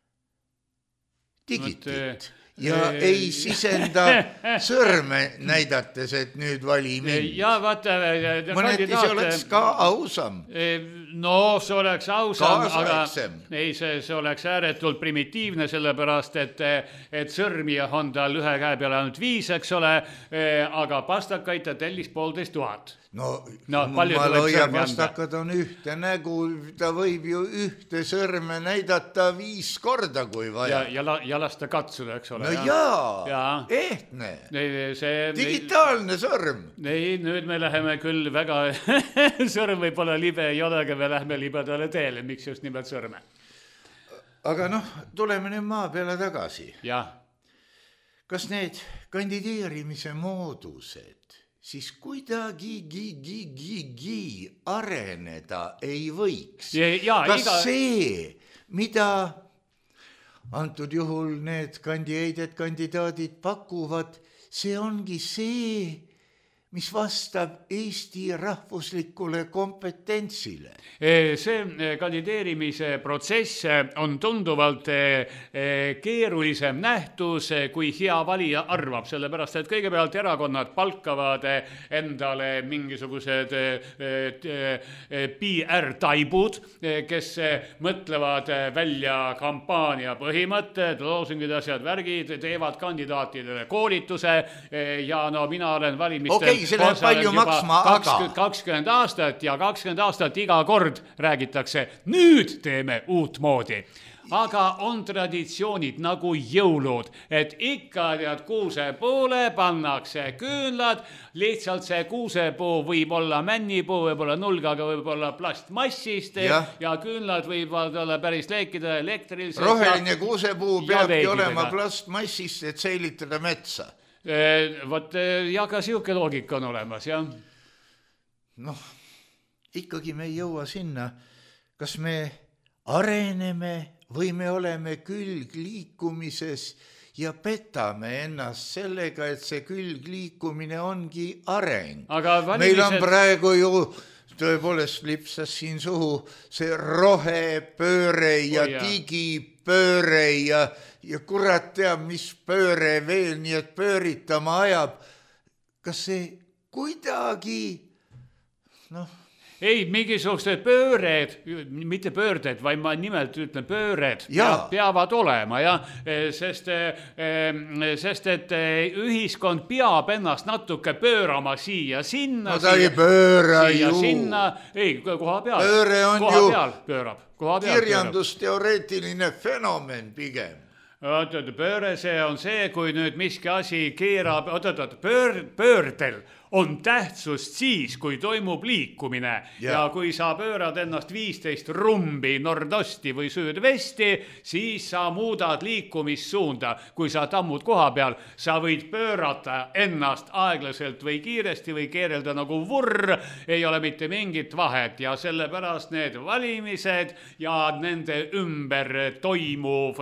digitit ja ei sisenda sõrme näidates, et nüüd vali mind? Ja vaata, mõneti see oleks ka ausam. No see oleks ausam, aga Kaasaegsem. ei, see, see oleks ääretult primitiivne, sellepärast, et, et sõrmi on tal ühe käe peale ainult viis, eks ole, aga pastakaid ta tellis poolteist tuhat. No, No, palju ma tuleb loia sõrmi anda? pastakad on ühte nägu, ta võib ju ühte sõrme näidata viis korda, kui Ja, vaja. ja, la, ja lasta katsuda, eks ole. No jaa, Jaa. ehtne, Ei, see, digitaalne sõrm. ei, nüüd me läheme küll väga, sõrm võib-olla libe ei olegi, me lähme libedale teele, miks just nimelt sõrme. Aga noh, tuleme nüüd maa peale tagasi. Jah, Kas need kandideerimise moodused siis kuidagi gi, gi, gi, gi areneda ei võiks? Ja- ja Kas iga- see, mida antud juhul need kandideedid, kandidaadid pakuvad, see ongi see, mis vastab Eesti rahvuslikule kompetentsile? see kandideerimise protsess on tunduvalt keerulisem nähtus, kui hea valija arvab, sellepärast et kõigepealt erakonnad palkavad endale mingisugused P R-taibud, kes mõtlevad välja kampaania põhimõtted, loosungid, asjad, värgid, teevad kandidaatidele koolituse ja no mina olen valimistel Okei, see läheb palju maksma, aga- kakskümmend aastat ja kakskümmend aastat iga kord räägitakse, nüüd teeme uut moodi. Aga on traditsioonid nagu jõulud, et ikka tead kuusepuule pannakse küünlad, lihtsalt see kuusepuu võib olla männipuu, võib olla nulgaga, võib olla plastmassist ja, Jah. ja küünlad võivad olla päris leekida elektrilised. Roheline kuusepuu ja peabki veegidega. olema plastmassist, et säilitada metsa. Vot ja ka siuke loogika on olemas, jah. Noh, ikkagi me ei jõua sinna, kas me areneme või me oleme külgliikumises ja petame ennast sellega, et see külgliikumine ongi areng. Aga valimised- Meil on praegu ju tõepoolest lipsas siin suhu see rohepööre ja Oi, jaa. digipööre ja, ja kurat teab, mis pööre veel, nii et pööritama ajab. Kas see kuidagi, noh, Ei, mingisugused pööred, mitte pöörded, vaid ma nimelt ütlen pööred Jaa. peavad olema, jah, sest, sest et ühiskond peab ennast natuke pöörama siia-sinna. No ta ei pööra ju. Siia-sinna, ei, koha peal. Pööre on koha ju peal pöörab, koha peal pöörab. kirjandusteoreetiline fenomen pigem. Oot, oot, pööre see on see, kui nüüd miski asi keerab, oot, oot, oot, pöör, pöördel on tähtsust siis, kui toimub liikumine ja. ja kui sa pöörad ennast viisteist rumbi nordosti või südvesti, siis sa muudad liikumissuunda. Kui sa tammud koha peal, sa võid pöörata ennast aeglaselt või kiiresti või keerelda nagu vurr, ei ole mitte mingit vahet ja sellepärast need valimised ja nende ümber toimuv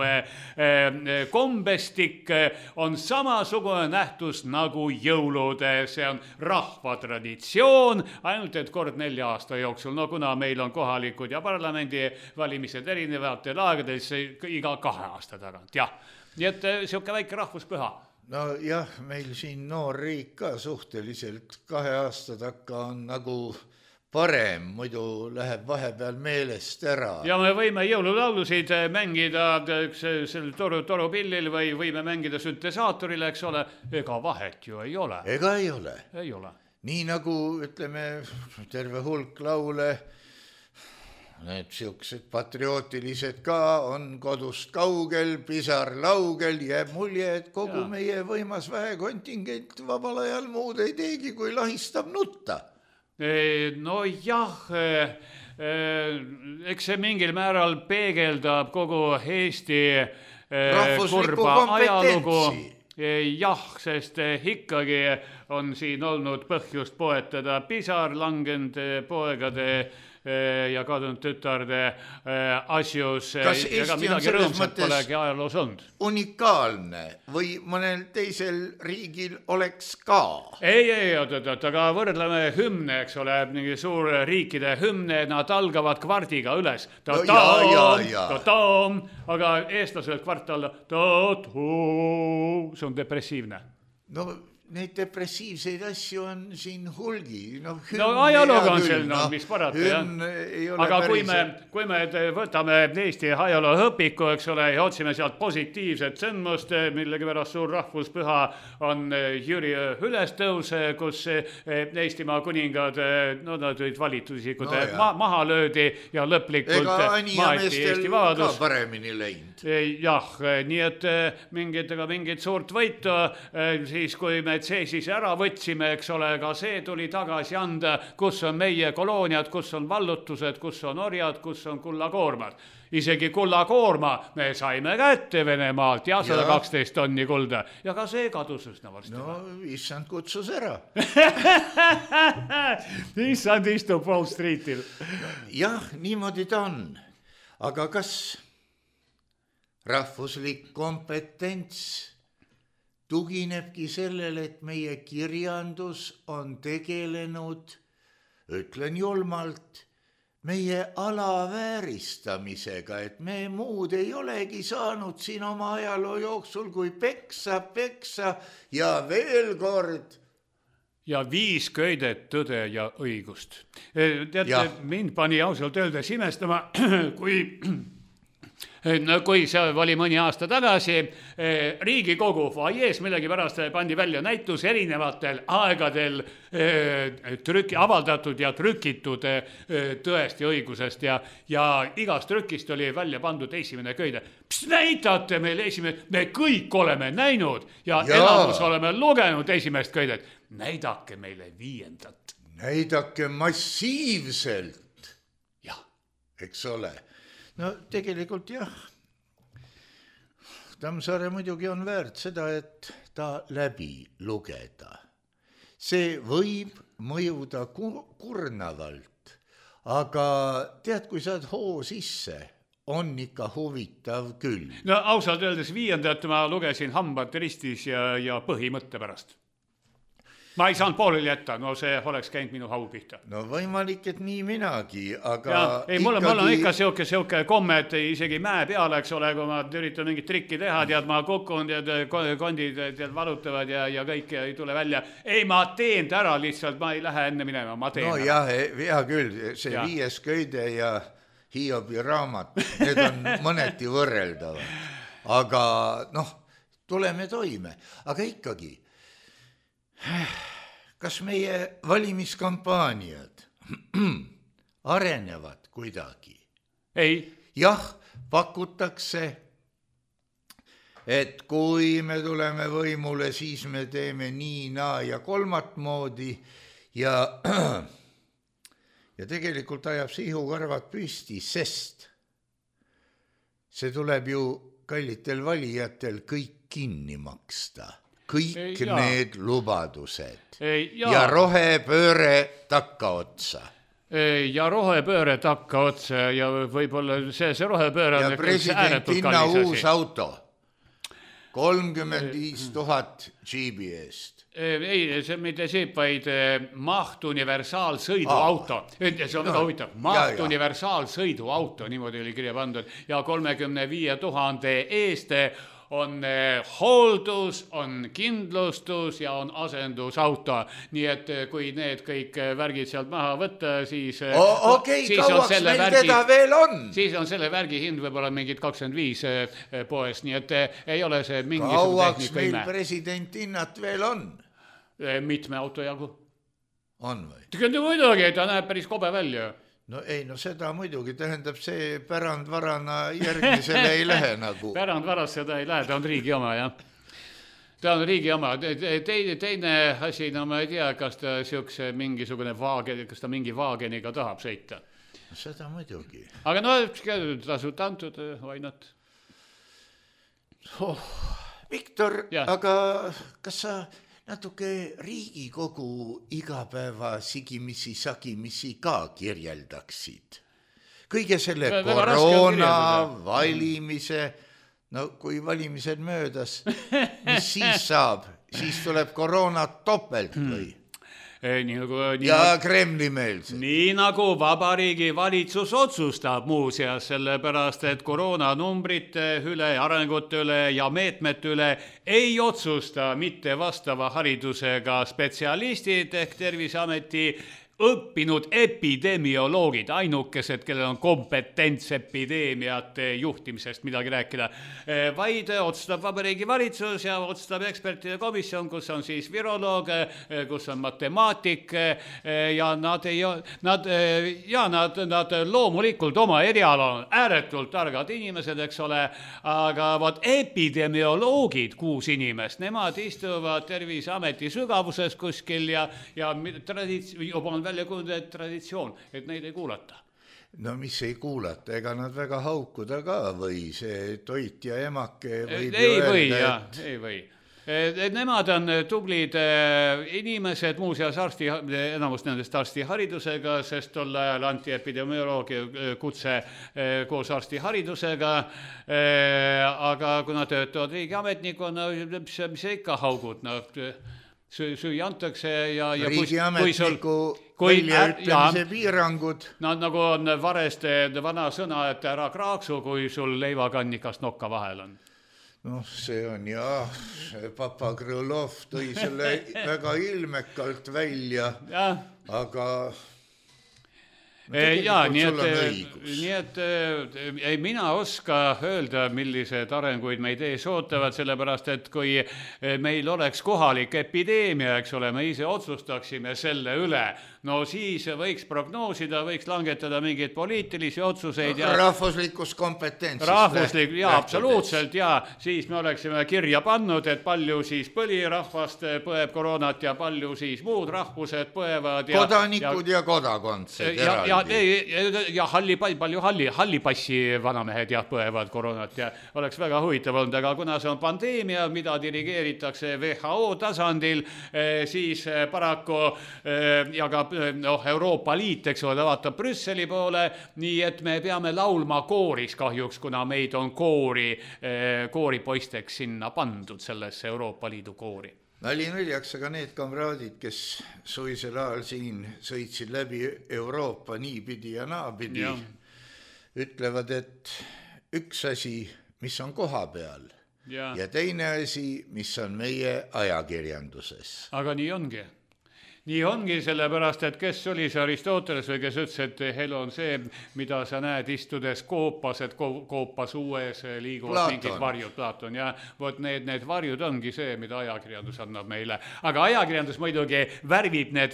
kombestik on samasugune nähtus nagu jõulud, see on rahva traditsioon, ainult et kord nelja aasta jooksul, no kuna meil on kohalikud ja parlamendi valimised erinevatel aegadel, siis iga kahe aasta tagant, jah. Nii et siuke väike rahvuspüha. No jah, meil siin noor riik ka suhteliselt kahe aasta takka on nagu parem, muidu läheb vahepeal meelest ära. Ja me võime jõululaulusid mängida sel toru, torupillil või võime mängida süntesaatoril, eks ole, ega vahet ju ei ole. Ega ei ole. Ei ole. Nii nagu, ütleme, terve hulk laule, need siuksed patriootilised ka on kodust kaugel, pisar laugel, jääb mulje, et kogu ja. meie võimas väekontingent vabal ajal muud ei teegi, kui lahistab nutta. No jah, eks see mingil määral peegeldab kogu Eesti kurba ajalugu. Jah, sest ikkagi on siin olnud põhjust poetada pisar langenud poegade ja kadunud tütarde asjus. Kas ja Eesti midagi rõõmsat polegi ajaloos olnud. Unikaalne või mõnel teisel riigil oleks ka? Ei, ei, oot, oot, aga võrdleme hümne, eks ole, mingi suur riikide hümne, nad algavad kvardiga üles. No, ja, ja, ja. Ta-taam, aga eestlased kvart alla. Ta-tuu, see on depressiivne. No neid depressiivseid asju on siin hulgi. No, no ajalooga on seal, no, mis parata, jah. Aga kui me, kui me võtame Eesti ajaloo õpiku, eks ole, ja otsime sealt positiivset sõnmust, millegi pärast suur rahvuspüha on Jüri ülestõus, kus Eestimaa kuningad, no nad olid valitud isikud, no, ma, maha löödi ja lõplikult ega maeti Eesti vabadus. Ka paremini läinud. Jah, nii et mingid, aga mingid suurt võitu, siis kui me see siis ära võtsime, eks ole, ka see tuli tagasi anda, kus on meie kolooniad, kus on vallutused, kus on orjad, kus on kullakoormad. Isegi kullakoorma me saime kätte Venemaalt ja sada kaksteist tonni kulda ja ka see kadus üsna varsti. No, issand kutsus ära. Issand istub Wall Streetil. Jah, niimoodi ta on. Aga kas rahvuslik kompetents tuginebki sellele, et meie kirjandus on tegelenud, ütlen julmalt, meie alavääristamisega, et me muud ei olegi saanud siin oma ajaloo jooksul kui peksa, peksa ja veel kord. Ja viis köidet tõde ja õigust. Teate, mind pani ausalt öeldes imestama, kui... No, kui see oli mõni aasta tagasi, Riigikogu vaiees millegi pärast pandi välja näitus erinevatel aegadel trüki, avaldatud ja trükitud tõest ja õigusest ja, ja igast trükist oli välja pandud esimene köide. Pst, näitate meil esimene, me kõik oleme näinud ja, ja elamus oleme lugenud esimest köidet. Näidake meile viiendat. Näidake massiivselt. Jah. Eks ole. No tegelikult jah, Tammsaare muidugi on väärt seda, et ta läbi lugeda. See võib mõjuda kurnavalt, aga tead, kui saad hoo sisse, on ikka huvitav küll. No ausalt öeldes viiendat ma lugesin hambad ristis ja, ja põhimõtte pärast. Ma ei saanud pooleli jätta, no see oleks käinud minu hau pihta. No võimalik, et nii minagi, aga ja, ei, mul, ikkagi... mul on ikka siuke, siuke komme, et isegi mäe peale, eks ole, kui ma üritan mingit trikki teha, tead, ma kukun, tead, kondid tead, valutavad ja, ja kõik ei tule välja. Ei, ma teen ta ära lihtsalt, ma ei lähe enne minema, ma teen no, ära. jah, hea küll, see ja. Viies köide ja Hiobi raamat, need on mõneti võrreldavad. Aga noh, tuleme toime, aga ikkagi... Kas meie valimiskampaaniad arenevad kuidagi? Ei. Jah, pakutakse, et kui me tuleme võimule, siis me teeme nii, naa ja kolmat moodi ja, ja tegelikult ajab see ihukarvad püsti, sest see tuleb ju kallitel valijatel kõik kinni maksta. Kõik ja. Need lubadused ja, ja rohepööre takka otsa. Ja rohepööre takka otsa ja võib-olla see, see rohepööre ja presidentinna uus auto. kolmkümmend viis tuhat G B eest. Ei, see mitte siip, vaid Maht universaalsõiduauto. See on väga no, huvitav. Maht universaalsõiduauto, niimoodi oli kirja pandud. Ja kolmekümne viie tuhande eest on hooldus, on kindlustus ja on asendusauto. Nii et kui need kõik värgid sealt maha võtta, siis... O, okei, okay, kauaks meil värgi, teda veel on. Siis on selle värgi hind võib-olla mingid kakskümmend viis poes, nii et ei ole see mingi... Kauaks meil ime. Presidentinnat veel on? Mitme auto jagu? On või? Tegelikult muidugi, ta näeb päris kobe välja. No ei, no seda muidugi tähendab see pärandvarana järgmisele ei lähe nagu. Pärandvaras seda ei lähe, ta on riigi oma, jah. Ta on riigi oma. Teine, teine asi, no ma ei tea, kas ta siukse mingisugune vaagen, kas ta mingi vaageniga tahab sõita. Seda muidugi. Aga no, tasud antud, why not? Oh, Viktor, ja. Aga kas sa natuke Riigikogu igapäeva sigimisi, sagimisi ka kirjeldaksid. Kõige selle Väga koroona, valimise, no kui valimised möödas, mis siis saab? Siis tuleb koroona topelt või? Nii nagu, nii ja Kremli meelsed. Nii nagu Vabariigi valitsus otsustab muuseas, sellepärast, et koroonanumbrite üle, arengute üle ja meetmete üle ei otsusta mitte vastava haridusega spetsialistid ehk Terviseameti õppinud epidemioloogid, ainukesed, kellel on kompetents epideemiate juhtimisest midagi rääkida, vaid otsustab Vabariigi valitsus ja otsustab ekspertide komisjon, kus on siis viroloog, kus on matemaatik ja nad, ei, nad, ja nad, nad loomulikult oma eriala on ääretult targad inimesed, eks ole, aga vaat epidemioloogid, kuus inimest, nemad istuvad Terviseameti sügavuses kuskil ja, ja tradits- juba on välja kujundatud traditsioon, et neid ei kuulata. No mis ei kuulata, ega nad väga haukuda ka või see toit ja emake võib ei ju või, öelda, jah, et... ei või. Nemad on tublid inimesed, muuseas arsti, enamus nendest arstiharidusega, sest tol ajal anti epidemioloogia kutse koos arstiharidusega, aga kui nad töötavad riigiametnikuna, mis, mis ikka haugud, no, süüa antakse ja, ja riigiametniku väljaütlemise piirangud. No, nagu on vareste vana sõna, et ära kraaksu, kui sul leivakannikast nokka vahel on. Noh, see on jah, papa Krõlov tõi selle väga ilmekalt välja, ja. Aga... No ja, nii et, nii et ei mina oska öelda, millised arenguid meid ees ootavad, sellepärast, et kui meil oleks kohalik epideemia, eks ole, me ise otsustaksime selle üle, no siis võiks prognoosida, võiks langetada mingeid poliitilisi otsuseid. Ja rahvuslikus kompetentsist. Rahvuslik, ja absoluutselt, ja siis me oleksime kirja pannud, et palju siis põlirahvast põeb koroonat ja palju siis muud rahvused põevad. Ja, kodanikud ja, ja kodakondsed eraldi. Ja, ja, ja halli, palju halli, hallipassi vanamehed jah, põevad koroonat ja oleks väga huvitav olnud, aga kuna see on pandeemia, mida dirigeeritakse W H O tasandil, siis paraku ja ka noh, Euroopa Liit, eks ole, vaatab Brüsseli poole, nii et me peame laulma kooris kahjuks, kuna meid on koori, kooripoisteks sinna pandud sellesse Euroopa Liidu koori. Nali nõljaks, aga need kamraadid, kes suvisel ajal siin sõitsid läbi Euroopa niipidi ja naapidi, ja. Ütlevad, et üks asi, mis on koha peal ja. Ja teine asi, mis on meie ajakirjanduses. Aga nii ongi. Nii ongi sellepärast, et kes oli see Aristoteles või kes ütles, et elu on see, mida sa näed istudes koopas, et koopas uues liiguvad mingid varjud, Platon, ja vot need, need varjud ongi see, mida ajakirjandus annab meile. Aga ajakirjandus muidugi värvib need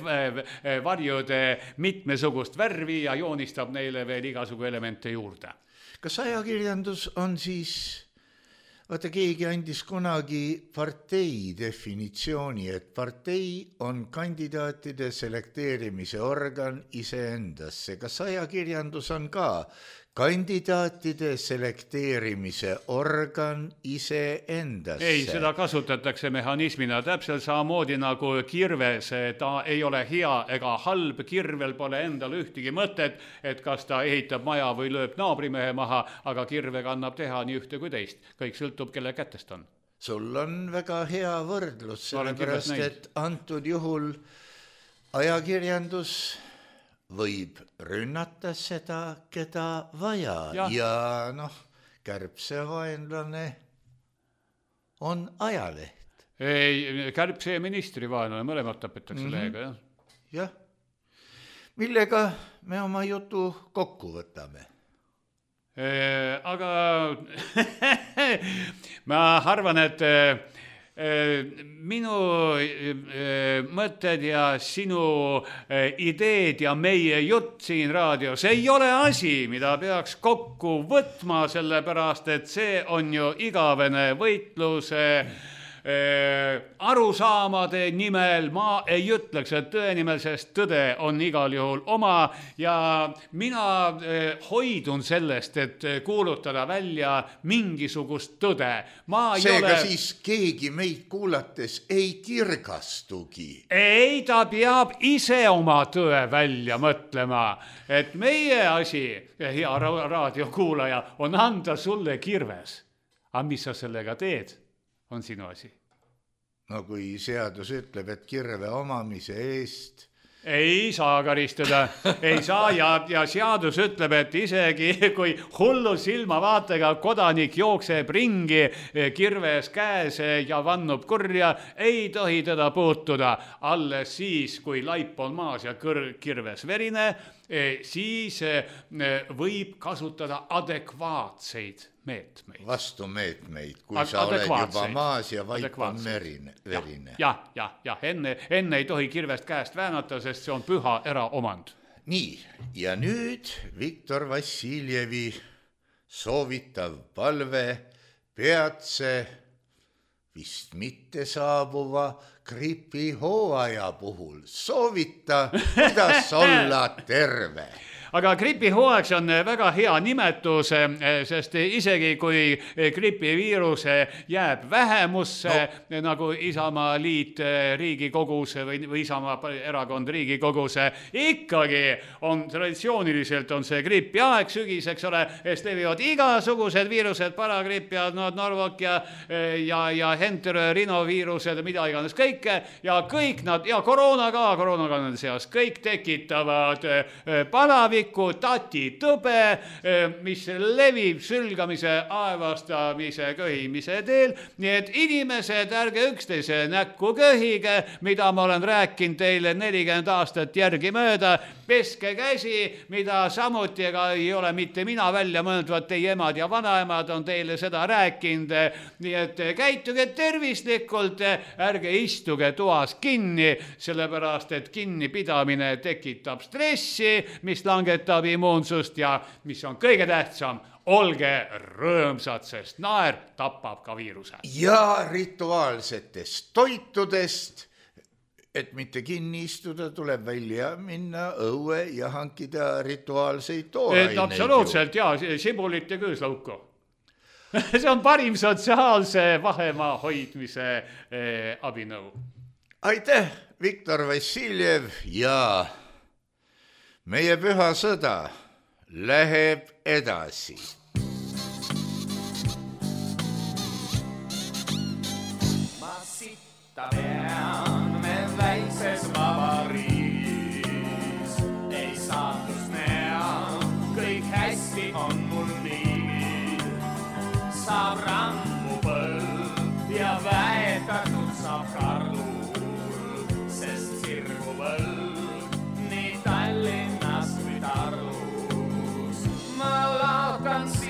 varjud mitmesugust värvi ja joonistab neile veel igasugu elemente juurde. Kas ajakirjandus on siis... Vaata, keegi andis kunagi partei definitsiooni, et partei on kandidaatide selekteerimise organ iseendasse. Kas ajakirjandus on ka kandidaatide selekteerimise organ iseendasse? Ei, seda kasutatakse mehhanismina täpselt samamoodi nagu kirves. Ta ei ole hea ega halb, kirvel pole endal ühtegi mõtet, et kas ta ehitab maja või lööb naabrimehe maha, aga kirvega annab teha nii ühte kui teist. Kõik sõltub, kelle kätest on. Sul on väga hea võrdlus, sellepärast, et antud juhul ajakirjandus võib rünnata seda, keda vaja. Ja, ja noh, kärbse vaenlane on ajaleht. Ei, kärbse ja ministri vaenlane, mõlemad tapetakse mm-hmm. lehega, jah. Jah. Millega me oma jutu kokku võtame? E, aga ma arvan, et minu mõtted ja sinu ideed ja meie jutt siin raadios ei ole asi, mida peaks kokku võtma, sellepärast, et see on ju igavene võitlus arusaamade nimel ma ei ütleks, et tõe nimel, sest tõde on igal juhul oma ja mina hoidun sellest, et kuulutada välja mingisugust tõde. Seega ole... siis keegi meid kuulates ei kirgastugi. Ei, ta peab ise oma tõe välja mõtlema, et meie asi, hea raadiokuulaja, on anda sulle kirves. Aga mis sa sellega teed, on sinu asi. No kui seadus ütleb, et kirve omamise eest... Ei saa karistada, ei saa ja, ja seadus ütleb, et isegi kui hullu silmavaatega kodanik jookseb ringi kirves käes ja vannub kurja, ei tohi teda puutuda. Alles siis, kui laip on maas ja kõr- kirves verine, siis võib kasutada adekvaatseid meetmeid. Vastu meetmeid, kui Ad- sa oled juba maas ja vaip on verine. verine. Ja, ja, ja, enne, enne ei tohi kirvest käest väänata, sest see on püha eraomand. Nii, ja nüüd Viktor Vassiljevi soovitav palve peatse vist mitte saabuva gripihooaja puhul. Soovita, kuidas olla terve. Aga gripihooaeg on väga hea nimetus, sest isegi kui gripiviirus jääb vähemusse, no. nagu Isamaa liit Riigikogus või, või Isamaa erakond Riigikogus, ikkagi on traditsiooniliselt on see gripiaeg sügiseks ole, sest levivad igasugused viirused, paragripp ja no, Norvok ja, ja, ja Henter rinoviirused, mida iganes kõike ja kõik nad, ja koroona ka, koroona ka nende seas, kõik tekitavad palavi tati tõbe, mis levib sülgamise, aevastamise, köhimise teel. Nii et inimesed, ärge üksteise näkku köhige, mida ma olen rääkinud teile nelikümmend aastat järgi mööda. Peske käsi, mida samuti ega ei ole mitte mina välja mõeldvad, teie emad ja vanaemad on teile seda rääkinud. Nii et käituge tervislikult, ärge istuge toas kinni, sellepärast et kinni pidamine tekitab stressi, mis langetab immuunsust ja mis on kõige tähtsam, olge rõõmsad, sest naer tapab ka viiruse. Ja rituaalsetest toitudest, et mitte kinni istuda, tuleb välja minna õue ja hankida rituaalseid tooraineid. Absoluutselt, jaa, sibulit ja küüslauku. See on parim sotsiaalse vahemaa hoidmise eh, abinõu. Aitäh, Viktor Vassiljev, ja meie püha sõda läheb edasi. Ma sitta pean me väikses vabariigis, ei saatust näa, kõik hästi on mul nii. Saab rammu põld ja väetatud saab karlul, sest sirgu põld nii Tallinnas kui Tarlus. Ma laotan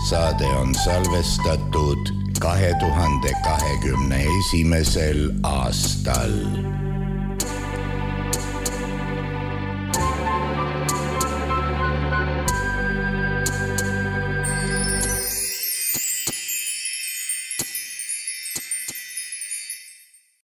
saade on salvestatud kahe tuhande kahekümne esimesel aastal.